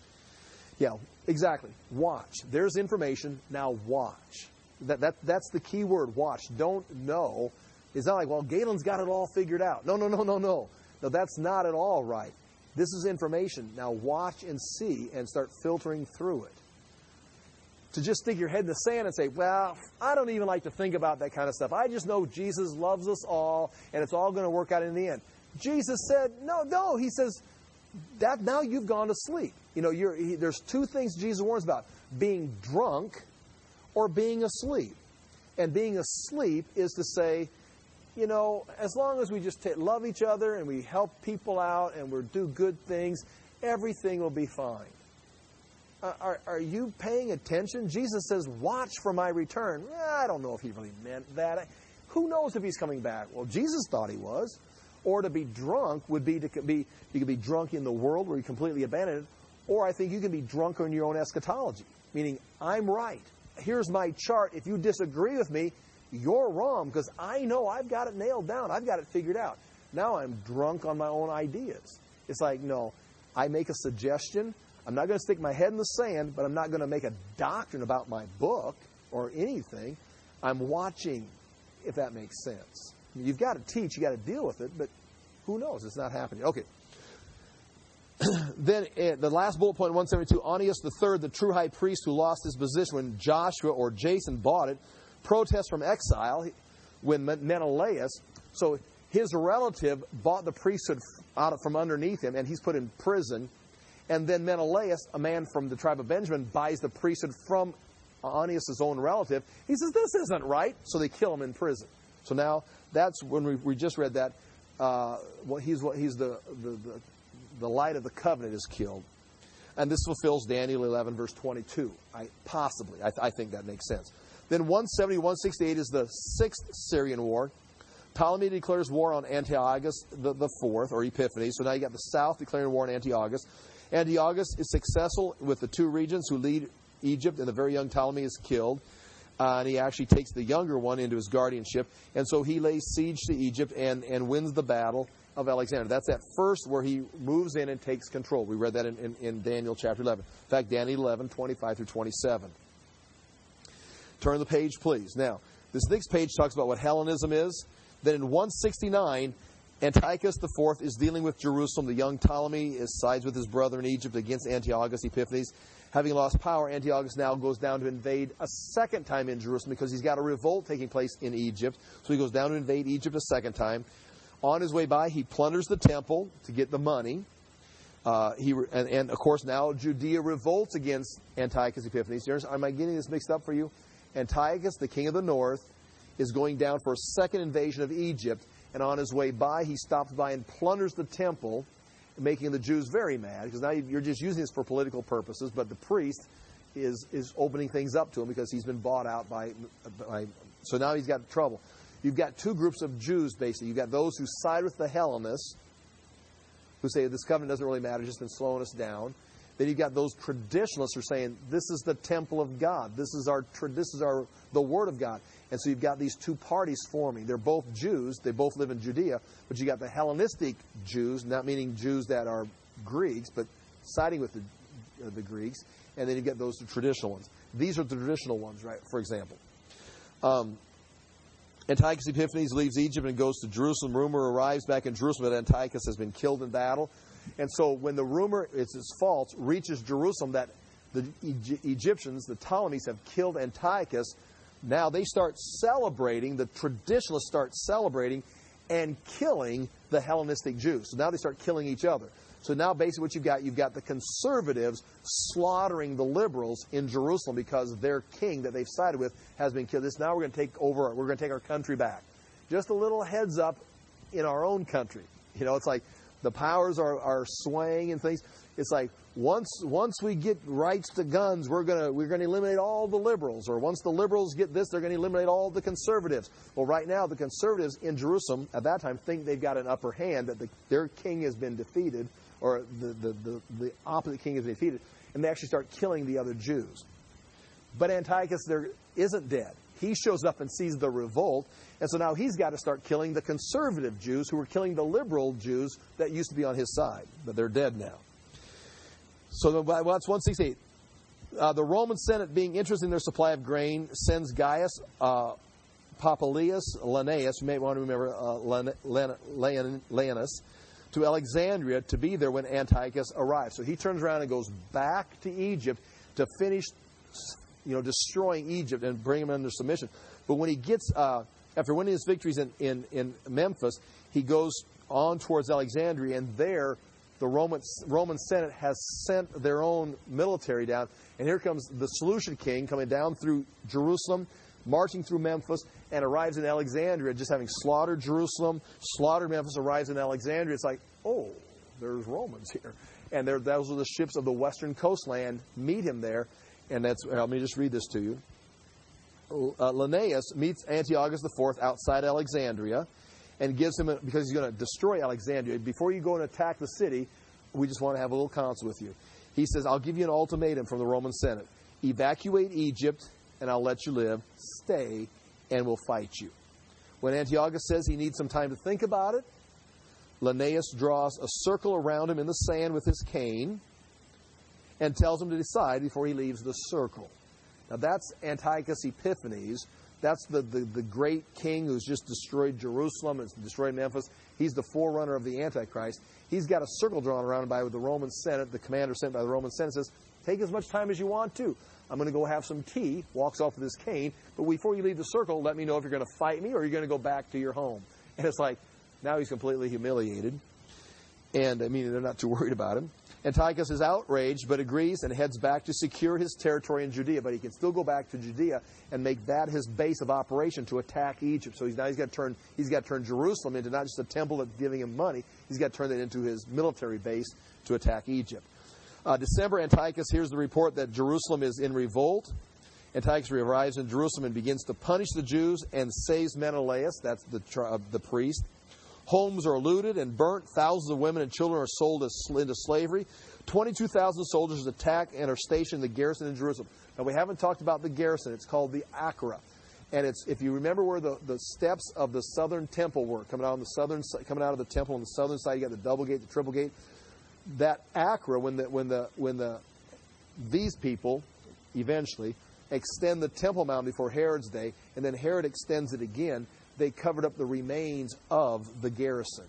Yeah, exactly. Watch. There's information. Now watch. That, that, that's the key word, watch. Don't know. It's not like, well, Galen's got it all figured out. No, no, no, no, no. No, that's not at all right. This is information. Now watch and see and start filtering through it. To just stick your head in the sand and say, well, I don't even like to think about that kind of stuff. I just know Jesus loves us all and it's all going to work out in the end. Jesus said, no, no. He says, that now you've gone to sleep. You know, you're, he, there's two things Jesus warns about, being drunk or being asleep. And being asleep is to say, you know, as long as we just t- love each other and we help people out and we do good things, everything will be fine. Uh, are, are you paying attention? Jesus says, watch for my return. I don't know if he really meant that. Who knows if he's coming back? Well, Jesus thought he was. Or to be drunk would be to be, you could be drunk in the world where you completely abandon it. Or I think you can be drunk on your own eschatology. Meaning, I'm right. Here's my chart. If you disagree with me, you're wrong because I know I've got it nailed down. I've got it figured out. Now I'm drunk on my own ideas. It's like, no, I make a suggestion. I'm not going to stick my head in the sand, but I'm not going to make a doctrine about my book or anything. I'm watching, if that makes sense. I mean, you've got to teach, you've got to deal with it, but who knows? It's not happening. Okay. Then uh, the last bullet point, one seventy-two, Onias the third, the true high priest who lost his position when Joshua or Jason bought it, protests from exile when Menelaus, so his relative bought the priesthood out of, from underneath him, and he's put in prison. And then Menelaus, a man from the tribe of Benjamin, buys the priesthood from Onias' own relative. He says, this isn't right. So they kill him in prison. So now, that's when we, we just read that. Uh, well, he's, he's the, the, the, the light of the covenant is killed. And this fulfills Daniel eleven, verse twenty-two. I, possibly. I, I think that makes sense. Then one seventy, one sixty-eight is the sixth Syrian war. Ptolemy declares war on Antiochus the, the fourth, or Epiphanes. So now you got the south declaring war on Antiochus. Antiochus is successful with the two regions who lead Egypt, and the very young Ptolemy is killed. Uh, and he actually takes the younger one into his guardianship. And so he lays siege to Egypt and, and wins the battle of Alexander. That's that first where he moves in and takes control. We read that in, in, in Daniel chapter eleven. In fact, Daniel eleven, twenty-five through twenty-seven. Turn the page, please. Now, this next page talks about what Hellenism is. Then in one sixty-nine, Antiochus the fourth is dealing with Jerusalem. The young Ptolemy is sides with his brother in Egypt against Antiochus Epiphanes. Having lost power, Antiochus now goes down to invade a second time in Jerusalem because he's got a revolt taking place in Egypt. So he goes down to invade Egypt a second time. On his way by, he plunders the temple to get the money. Uh, he and, and, of course, now Judea revolts against Antiochus Epiphanes. Am I getting this mixed up for you? Antiochus, the king of the north, is going down for a second invasion of Egypt. And on his way by, he stops by and plunders the temple, making the Jews very mad, because now you're just using this for political purposes, but the priest is is opening things up to him because he's been bought out by, by... So now he's got trouble. You've got two groups of Jews, basically. You've got those who side with the Hellenists, who say this covenant doesn't really matter, it's just been slowing us down. Then you've got those traditionalists who are saying, this is the temple of God. This is our, this is our, the Word of God. And so you've got these two parties forming. They're both Jews. They both live in Judea. But you got the Hellenistic Jews, not meaning Jews that are Greeks, but siding with the, uh, the Greeks. And then you get those traditional ones. These are the traditional ones, right, for example. Um, Antiochus Epiphanes leaves Egypt and goes to Jerusalem. Rumor arrives back in Jerusalem that Antiochus has been killed in battle. And so when the rumor, it's his fault, reaches Jerusalem that the e- Egyptians, the Ptolemies, have killed Antiochus, now they start celebrating, the traditionalists start celebrating and killing the Hellenistic Jews. So now they start killing each other. So now basically what you've got, you've got the conservatives slaughtering the liberals in Jerusalem because their king that they've sided with has been killed. This now we're going to take over, we're going to take our country back. Just a little heads up in our own country. You know, it's like the powers are, are swaying and things. It's like once once we get rights to guns, we're gonna we're gonna eliminate all the liberals. Or once the liberals get this, they're going to eliminate all the conservatives. Well, right now the conservatives in Jerusalem at that time think they've got an upper hand, that the, their king has been defeated, or the, the, the, the opposite king has been defeated, and they actually start killing the other Jews. But Antiochus there isn't dead. He shows up and sees the revolt, and so now he's got to start killing the conservative Jews who were killing the liberal Jews that used to be on his side, but they're dead now. So well, that's one sixty-eight. Uh, the Roman Senate, being interested in their supply of grain, sends Gaius uh, Popilius Linnaeus, you may want to remember uh, Leonus, to Alexandria to be there when Antiochus arrives. So he turns around and goes back to Egypt to finish, you know, destroying Egypt and bring him under submission. But when he gets, uh, after winning his victories in, in, in Memphis, he goes on towards Alexandria, and there the Roman, Roman Senate has sent their own military down. And here comes the Seleucid king coming down through Jerusalem, marching through Memphis, and arrives in Alexandria, just having slaughtered Jerusalem, slaughtered Memphis, arrives in Alexandria. It's like, oh, there's Romans here. And those are the ships of the western coastland meet him there. And that's, let me just read this to you. Uh, Linnaeus meets Antiochus the fourth outside Alexandria and gives him, a, because he's going to destroy Alexandria. Before you go and attack the city, we just want to have a little council with you. He says, I'll give you an ultimatum from the Roman Senate. Evacuate Egypt, and I'll let you live. Stay, and we'll fight you. When Antiochus says he needs some time to think about it, Linnaeus draws a circle around him in the sand with his cane and tells him to decide before he leaves the circle. Now that's Antiochus Epiphanes. That's the, the, the great king who's just destroyed Jerusalem and destroyed Memphis. He's the forerunner of the Antichrist. He's got a circle drawn around him by the Roman Senate. The commander sent by the Roman Senate says, take as much time as you want to. I'm going to go have some tea. Walks off with his cane. But before you leave the circle, let me know if you're going to fight me or you're going to go back to your home. And it's like, now he's completely humiliated. And, I mean, they're not too worried about him. Antiochus is outraged, but agrees and heads back to secure his territory in Judea. But he can still go back to Judea and make that his base of operation to attack Egypt. So he's now he's got to turn he's got to turn Jerusalem into not just a temple that's giving him money. He's got to turn that into his military base to attack Egypt. Uh, December, Antiochus hears the report that Jerusalem is in revolt. Antiochus arrives in Jerusalem and begins to punish the Jews and saves Menelaus, that's the uh, the priest. Homes are looted and burnt. Thousands of women and children are sold as, into slavery. twenty-two thousand soldiers attack and are stationed in the garrison in Jerusalem. Now, we haven't talked about the garrison. It's called the Acra. And it's, if you remember where the, the steps of the southern temple were, coming out on the southern coming out of the temple on the southern side, you got the double gate, the triple gate. That Acra, when the when the when the these people eventually extend the Temple Mount before Herod's day, and then Herod extends it again, they covered up the remains of the garrison.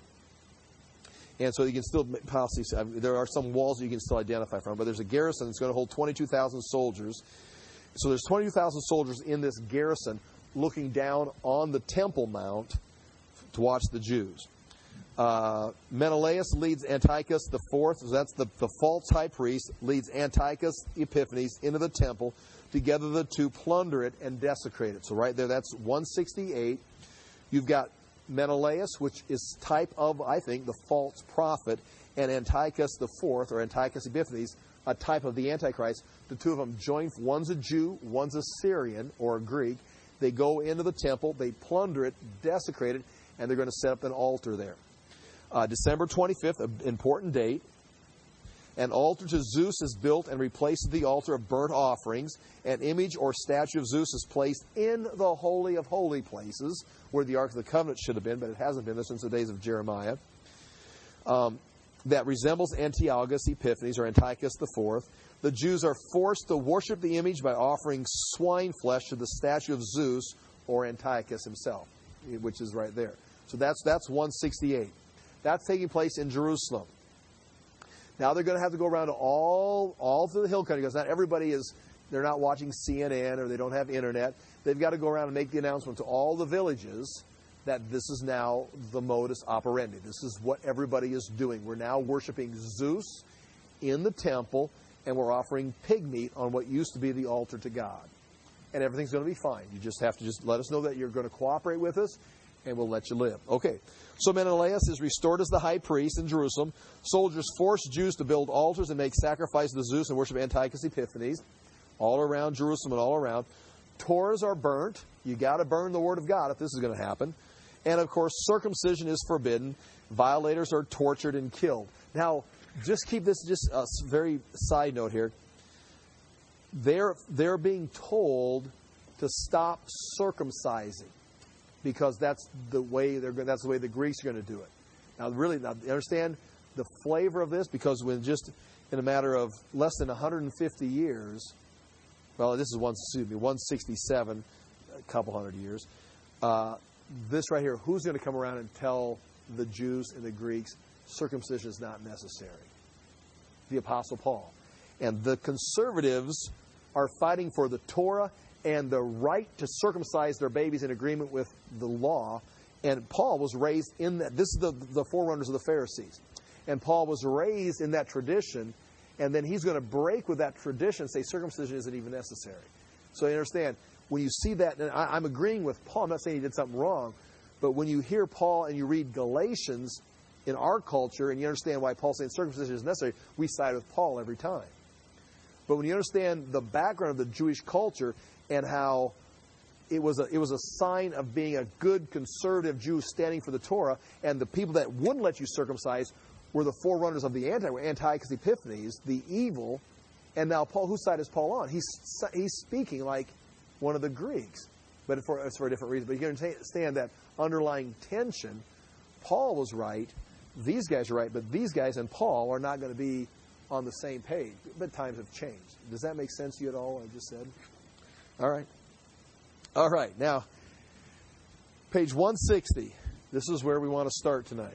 And so you can still possibly, there are some walls that you can still identify from, but there's a garrison that's going to hold twenty-two thousand soldiers. So there's twenty-two thousand soldiers in this garrison looking down on the Temple Mount to watch the Jews. Uh, Menelaus leads Antiochus the fourth, so that's the, the false high priest, leads Antiochus Epiphanes into the temple. Together the two plunder it and desecrate it. So right there, that's one sixty-eight. You've got Menelaus, which is type of, I think, the false prophet, and Antiochus the fourth, or Antiochus Epiphanes, a type of the Antichrist. The two of them join. One's a Jew, one's a Syrian or a Greek. They go into the temple, they plunder it, desecrate it, and they're going to set up an altar there. Uh, December twenty-fifth, an important date. An altar to Zeus is built and replaces the altar of burnt offerings. An image or statue of Zeus is placed in the Holy of Holy Places, where the Ark of the Covenant should have been, but it hasn't been there since the days of Jeremiah. Um, that resembles Antiochus Epiphanes or Antiochus the Fourth. The Jews are forced to worship the image by offering swine flesh to the statue of Zeus or Antiochus himself, which is right there. So that's that's one sixty-eight. That's taking place in Jerusalem. Now they're going to have to go around to all all through the hill country, because not everybody is, they're not watching C N N or they don't have internet. They've got to go around and make the announcement to all the villages that this is now the modus operandi. This is what everybody is doing. We're now worshiping Zeus in the temple, and we're offering pig meat on what used to be the altar to God. And everything's going to be fine. You just have to just let us know that you're going to cooperate with us, and we'll let you live. Okay. So Menelaus is restored as the high priest in Jerusalem. Soldiers force Jews to build altars and make sacrifices to Zeus and worship Antiochus Epiphanes all around Jerusalem and all around. Torahs are burnt. You got to burn the Word of God if this is going to happen. And, of course, circumcision is forbidden. Violators are tortured and killed. Now, just keep this just a very side note here. They're, they're being told to stop circumcising, because that's the way they're going, that's the way the Greeks are going to do it. Now, really, now, understand the flavor of this, because when just in a matter of less than one hundred fifty years, well, this is one, excuse me, one sixty-seven, a couple hundred years. Uh, this right here, who's going to come around and tell the Jews and the Greeks circumcision is not necessary? The Apostle Paul. And the conservatives are fighting for the Torah and the right to circumcise their babies in agreement with the law. And Paul was raised in that. This is the, the forerunners of the Pharisees. And Paul was raised in that tradition, and then he's going to break with that tradition and say circumcision isn't even necessary. So you understand, when you see that, and I, I'm agreeing with Paul, I'm not saying he did something wrong, but when you hear Paul and you read Galatians in our culture, and you understand why Paul's saying circumcision is necessary, we side with Paul every time. But when you understand the background of the Jewish culture and how it was a, it was a sign of being a good conservative Jew standing for the Torah, and the people that wouldn't let you circumcise were the forerunners of the anti, Antiochus Epiphanes, the evil. And now Paul, whose side is Paul on? He's he's speaking like one of the Greeks, but for, it's for a different reason. But you can understand that underlying tension. Paul was right, these guys are right, but these guys and Paul are not going to be on the same page. But times have changed. Does that make sense to you at all, I just said? All right. All right. Now, page one sixty. This is where we want to start tonight.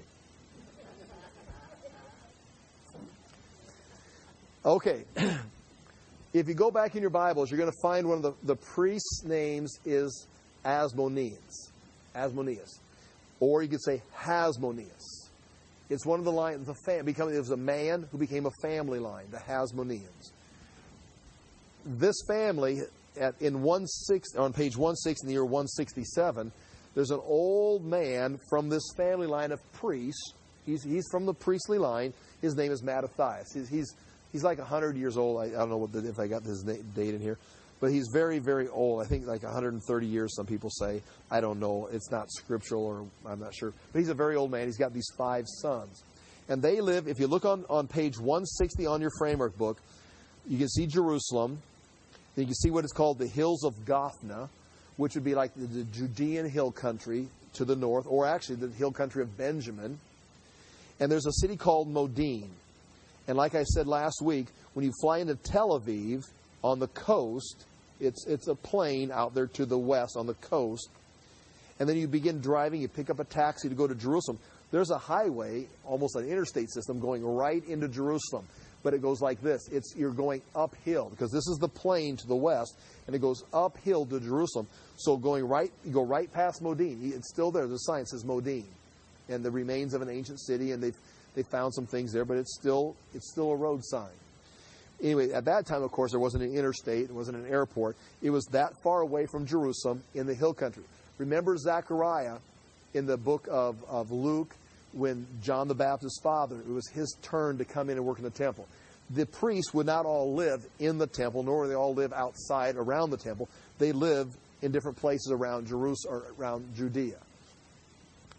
Okay. If you go back in your Bibles, you're going to find one of the, the priest's names is Asmoneus. Asmoneus. Or you could say Hasmoneus. It's one of the lines, the fam- becoming, it was a man who became a family line, the Hasmoneans. This family, at, in one six, on page one sixty in the year one sixty-seven, there's an old man from this family line of priests. He's, he's from the priestly line. His name is Mattathias. He's, he's, he's like one hundred years old. I, I don't know what the, if I got his date in here. But he's very, very old. I think like one hundred thirty years, some people say. I don't know. It's not scriptural, or I'm not sure. But he's a very old man. He's got these five sons. And they live, if you look on, on page one sixty on your framework book, you can see Jerusalem. Then you can see what is called the hills of Gophna, which would be like the, the Judean hill country to the north, or actually the hill country of Benjamin. And there's a city called Modin. And like I said last week, when you fly into Tel Aviv on the coast, it's it's a plain out there to the west on the coast. And then you begin driving, you pick up a taxi to go to Jerusalem. There's a highway, almost an interstate system, going right into Jerusalem. But it goes like this. It's you're going uphill, because this is the plain to the west, and it goes uphill to Jerusalem. So going right, you go right past Modin. It's still there. The sign says Modin, and the remains of an ancient city, and they've they found some things there, but it's still it's still a road sign. Anyway, at that time, of course, there wasn't an interstate, it wasn't an airport. It was that far away from Jerusalem in the hill country. Remember Zechariah in the book of, of Luke, when John the Baptist's father, it was his turn to come in and work in the temple. The priests would not all live in the temple, nor would they all live outside around the temple. They lived in different places around Jerusalem, or around Judea.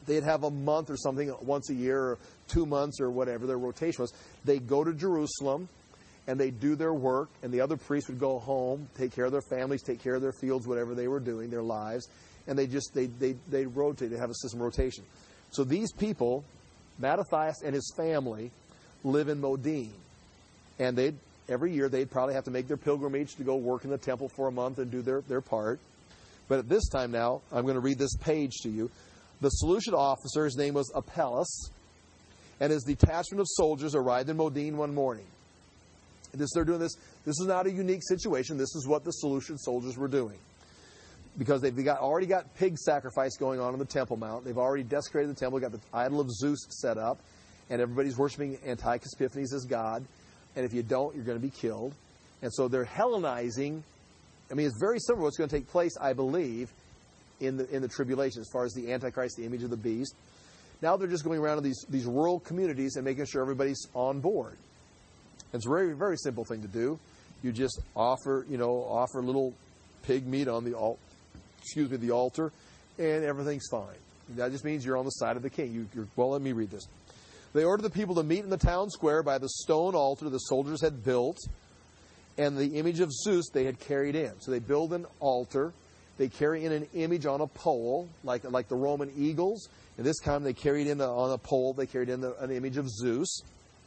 they'd have a month or something once a year, or two months or whatever their rotation was. They'd go to Jerusalem, and they'd do their work, and the other priests would go home, take care of their families, take care of their fields, whatever they were doing, their lives, and they just, they they they rotate, they have a system of rotation. So these people, Mattathias and his family, live in Modin, and they'd, every year they'd probably have to make their pilgrimage to go work in the temple for a month and do their, their part. But at this time now, I'm going to read this page to you. The Seleucid officer, his name was Apelles, and his detachment of soldiers arrived in Modin one morning. This, they're doing this. This is not a unique situation. This is what the Seleucid soldiers were doing, because they've got, already got pig sacrifice going on in the Temple Mount. They've already desecrated the temple, got the idol of Zeus set up, and everybody's worshiping Antiochus Epiphanes as God. And if you don't, you're going to be killed. And so they're Hellenizing. I mean, it's very similar to what's going to take place, I believe, in the in the tribulation, as far as the Antichrist, the image of the beast. Now they're just going around to these, these rural communities and making sure everybody's on board. It's a very, very simple thing to do. You just offer, you know, offer a little pig meat on the al- excuse me, the altar, and everything's fine. That just means you're on the side of the king. You, you're, well, let me read this. They ordered the people to meet in the town square by the stone altar the soldiers had built, and the image of Zeus they had carried in. So they build an altar. They carry in an image on a pole, like like the Roman eagles. And this time they carried in a, on a pole, they carried in the, an image of Zeus.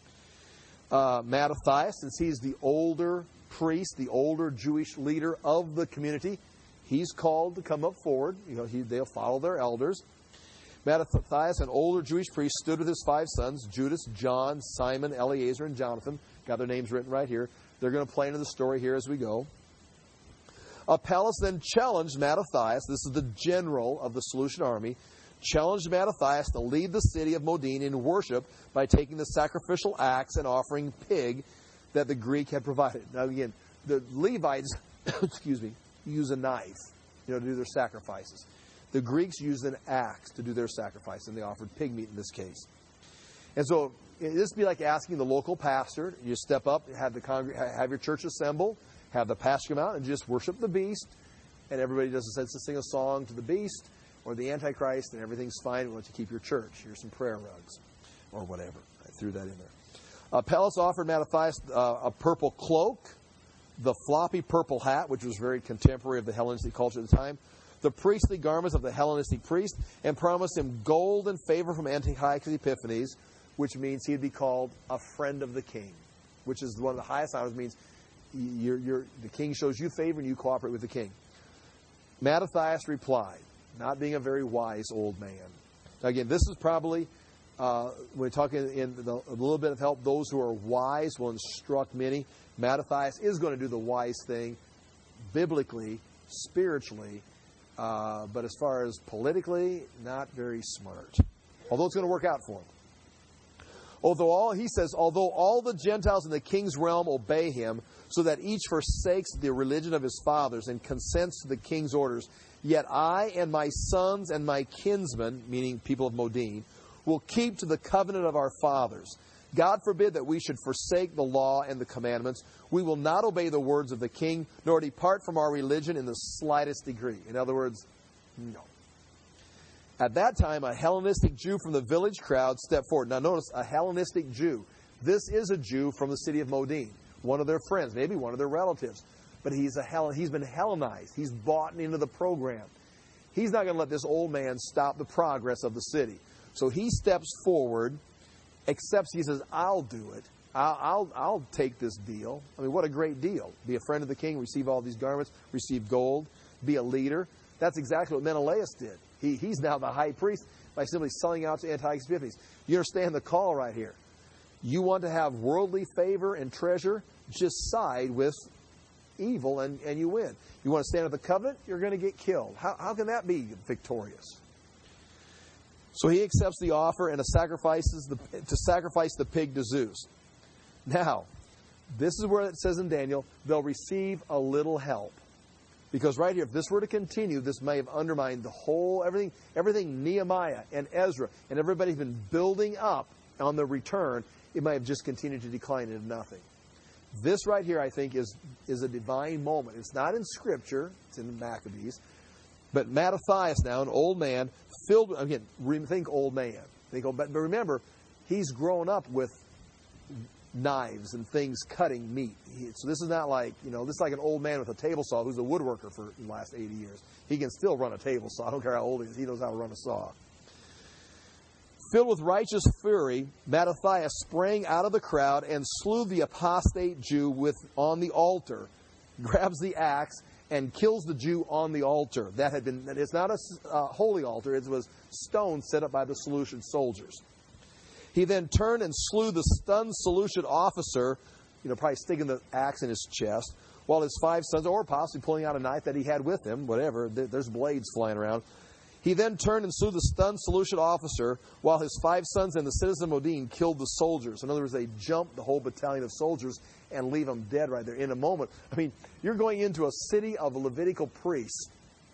Uh, Mattathias, since he's the older priest, the older Jewish leader of the community, he's called to come up forward. You know, he, they'll follow their elders. Mattathias, an older Jewish priest, stood with his five sons, Judas, John, Simon, Eleazar, and Jonathan. Got their names written right here. They're going to play into the story here as we go. Apelles then challenged Mattathias, this is the general of the Seleucid army, challenged Mattathias to lead the city of Modin in worship by taking the sacrificial axe and offering pig that the Greek had provided. Now again, the Levites, excuse me, use a knife, you know, to do their sacrifices. The Greeks used an axe to do their sacrifice, and they offered pig meat in this case. And so this would be like asking the local pastor. You step up, have the congr- have your church assemble, have the pastor come out and just worship the beast, and everybody does a sense to sing a song to the beast or the Antichrist, and everything's fine. We want you to keep your church. Here's some prayer rugs or whatever. I threw that in there. Apelles offered Mattathias uh, a purple cloak, the floppy purple hat, which was very contemporary of the Hellenistic culture at the time, the priestly garments of the Hellenistic priest, and promised him gold and favor from Antiochus Epiphanes, which means he'd be called a friend of the king, which is one of the highest honors. Means you're, you're, the king shows you favor and you cooperate with the king. Mattathias replied, not being a very wise old man. Now again, this is probably, uh, when we're talking in the, a little bit of help, those who are wise will instruct many. Mattathias is going to do the wise thing biblically, spiritually, uh, but as far as politically, not very smart. Although it's going to work out for him. Although all, he says, although all the Gentiles in the king's realm obey him, so that each forsakes the religion of his fathers and consents to the king's orders, yet I and my sons and my kinsmen, meaning people of Modin, will keep to the covenant of our fathers. God forbid that we should forsake the law and the commandments. We will not obey the words of the king, nor depart from our religion in the slightest degree. In other words, no. At that time, a Hellenistic Jew from the village crowd stepped forward. Now notice, a Hellenistic Jew. This is a Jew from the city of Modin, one of their friends, maybe one of their relatives. But he's a Hell, he's been Hellenized. He's bought into the program. He's not going to let this old man stop the progress of the city. So he steps forward, accepts, he says, I'll do it. I'll, I'll, I'll take this deal. I mean, what a great deal. Be a friend of the king, receive all these garments, receive gold, be a leader. That's exactly what Menelaus did. He, he's now the high priest by simply selling out to Antiochus Epiphanes. You understand the call right here. You want to have worldly favor and treasure, just side with evil and, and you win. You want to stand at the covenant, you're going to get killed. How, how can that be victorious? So he accepts the offer and sacrifices the, to sacrifice the pig to Zeus. Now, this is where it says in Daniel, they'll receive a little help. Because right here, if this were to continue, this may have undermined the whole, everything, everything Nehemiah and Ezra and everybody's been building up on the return, it might have just continued to decline into nothing. This right here, I think, is, is a divine moment. It's not in Scripture. It's in the Maccabees. But But Mattathias now, an old man, filled with, again, think old man. Think old, but remember, he's grown up with knives and things cutting meat. He, so this is not like, you know, this is like an old man with a table saw who's a woodworker for the last eighty years. He can still run a table saw. I don't care how old he is. He knows how to run a saw. Filled with righteous fury, Mattathias sprang out of the crowd and slew the apostate Jew with on the altar, grabs the axe, and kills the Jew on the altar. That had been, it's not a uh, holy altar, it was stone set up by the Seleucid soldiers. He then turned and slew the stunned Seleucid officer, you know, probably sticking the axe in his chest, while his five sons, or possibly pulling out a knife that he had with him, whatever, there's blades flying around. He then turned and slew the stunned Seleucid officer, while his five sons and the citizen of Modin killed the soldiers. In other words, they jumped the whole battalion of soldiers and leave them dead right there in a moment. I mean, you're going into a city of Levitical priests,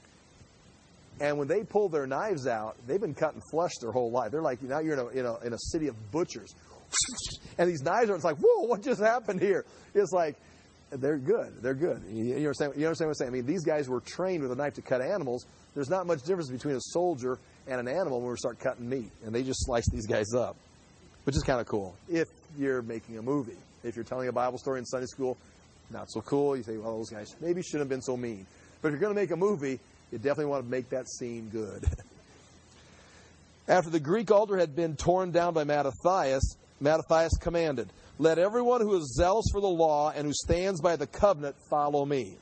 and when they pull their knives out, they've been cutting flesh their whole life. They're like, now you're in a, in a, in a city of butchers. And these knives are, it's like, whoa, what just happened here? It's like, they're good. They're good. You understand, you understand what I'm saying? I mean, these guys were trained with a knife to cut animals. There's not much difference between a soldier and an animal when we start cutting meat. And they just slice these guys up, which is kind of cool if you're making a movie. If you're telling a Bible story in Sunday school, not so cool. You say, well, those guys maybe shouldn't have been so mean. But if you're going to make a movie, you definitely want to make that scene good. After the Greek altar had been torn down by Mattathias, Mattathias commanded, "Let everyone who is zealous for the law and who stands by the covenant follow me."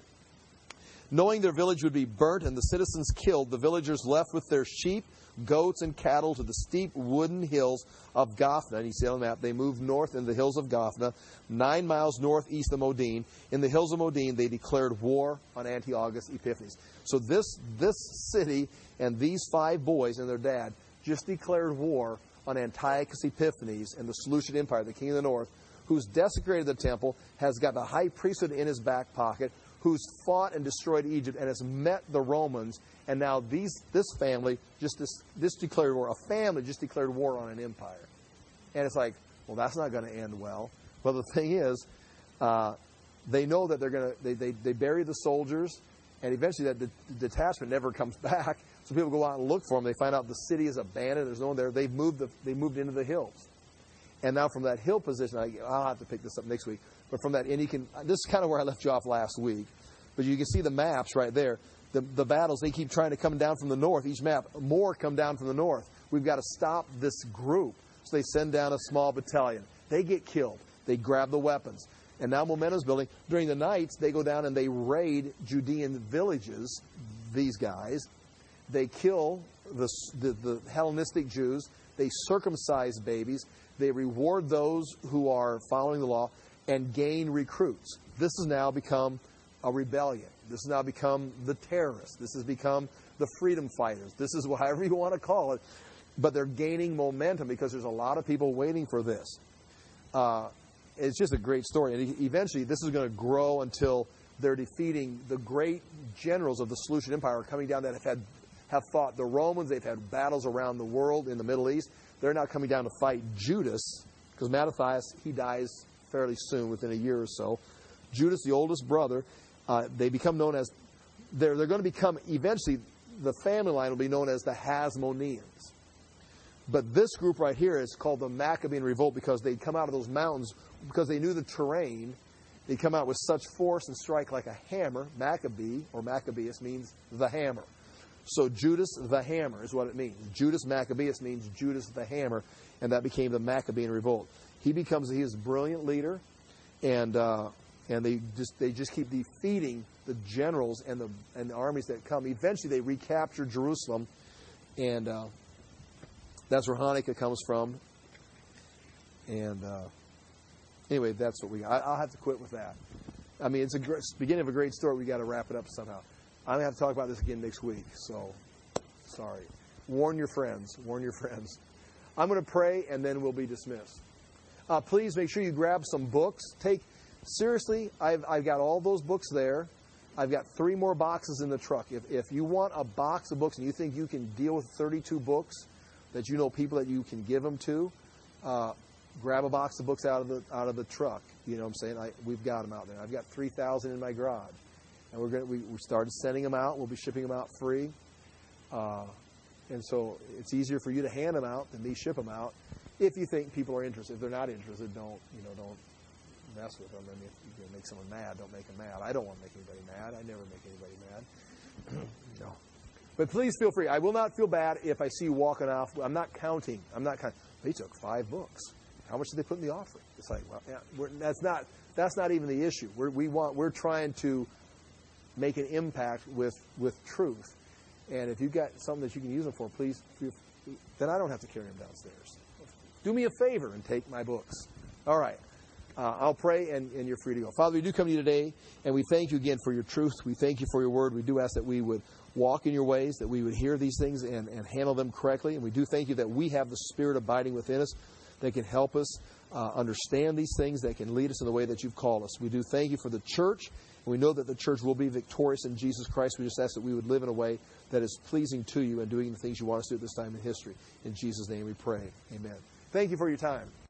Knowing their village would be burnt and the citizens killed, the villagers left with their sheep, goats, and cattle to the steep wooden hills of Gophna. And you see on the map, they moved north in the hills of Gophna, nine miles northeast of Modin. In the hills of Modin, they declared war on Antiochus Epiphanes. So this, this city and these five boys and their dad just declared war on Antiochus Epiphanes and the Seleucid Empire, the king of the north, who's desecrated the temple, has got the high priesthood in his back pocket, who's fought and destroyed Egypt and has met the Romans, and now these this family just this, this declared war. A family just declared war on an empire. And it's like, well, that's not going to end well. Well, the thing is, uh, they know that they're going to, they, they, they bury the soldiers, and eventually that de- detachment never comes back. So people go out and look for them. They find out the city is abandoned. There's no one there. They've moved, the, they moved into the hills. And now from that hill position, I, I'll have to pick this up next week, but from that, and you can, this is kind of where I left you off last week, but you can see the maps right there. The, the battles, they keep trying to come down from the north. Each map, more come down from the north. We've got to stop this group. So they send down a small battalion. They get killed. They grab the weapons. And now momentum's building. During the nights, they go down and they raid Judean villages, these guys. They kill the, the, the Hellenistic Jews. They circumcise babies. They reward those who are following the law and gain recruits. This has now become a rebellion. This has now become the terrorists. This has become the freedom fighters. This is however you want to call it. But they're gaining momentum because there's a lot of people waiting for this. Uh, it's just a great story. And eventually this is going to grow until they're defeating the great generals of the Seleucid Empire coming down that have had have fought the Romans. They've had battles around the world in the Middle East. They're now coming down to fight Judas, because Mattathias, he dies fairly soon, within a year or so. Judas, the oldest brother, uh, they become known as, they're, they're going to become, eventually, the family line will be known as the Hasmoneans. But this group right here is called the Maccabean Revolt because they'd come out of those mountains, because they knew the terrain. They'd come out with such force and strike like a hammer. Maccabee, or Maccabeus, means the hammer. So Judas the Hammer is what it means. Judas Maccabeus means Judas the Hammer, and that became the Maccabean Revolt. He becomes he is a brilliant leader, and uh, and they just they just keep defeating the generals and the and the armies that come. Eventually, they recapture Jerusalem, and uh, that's where Hanukkah comes from. And uh, anyway, that's what we. I, I'll have to quit with that. I mean, it's a great, beginning of a great story. We got to wrap it up somehow. I'm going to have to talk about this again next week, so sorry. Warn your friends. Warn your friends. I'm going to pray, and then we'll be dismissed. Uh, please make sure you grab some books. Take seriously, I've, I've got all those books there. I've got three more boxes in the truck. If, if you want a box of books and you think you can deal with thirty-two books, that you know people that you can give them to, uh, grab a box of books out of the out of the truck. You know what I'm saying? I, we've got them out there. I've got three thousand in my garage. And we're going to, we, we started sending them out. We'll be shipping them out free. Uh, and so it's easier for you to hand them out than me ship them out. If you think people are interested. If they're not interested, don't, you know, don't mess with them. I mean, if you're going to make someone mad, don't make them mad. I don't want to make anybody mad. I never make anybody mad. No. But please feel free. I will not feel bad if I see you walking off. I'm not counting. I'm not counting. They took five books. How much did they put in the offering? It's like, well, yeah, we're, that's not that's not even the issue. We're, we want we're trying to make an impact with with truth. And if you've got something that you can use them for, please, then I don't have to carry them downstairs. Do me a favor and take my books. All right. Uh, I'll pray, and, and you're free to go. Father, we do come to you today, and we thank you again for your truth. We thank you for your word. We do ask that we would walk in your ways, that we would hear these things and, and handle them correctly. And we do thank you that we have the Spirit abiding within us that can help us uh, understand these things, that can lead us in the way that you've called us. We do thank you for the church, and we know that the church will be victorious in Jesus Christ. We just ask that we would live in a way that is pleasing to you and doing the things you want us to do at this time in history. In Jesus' name we pray. Amen. Thank you for your time.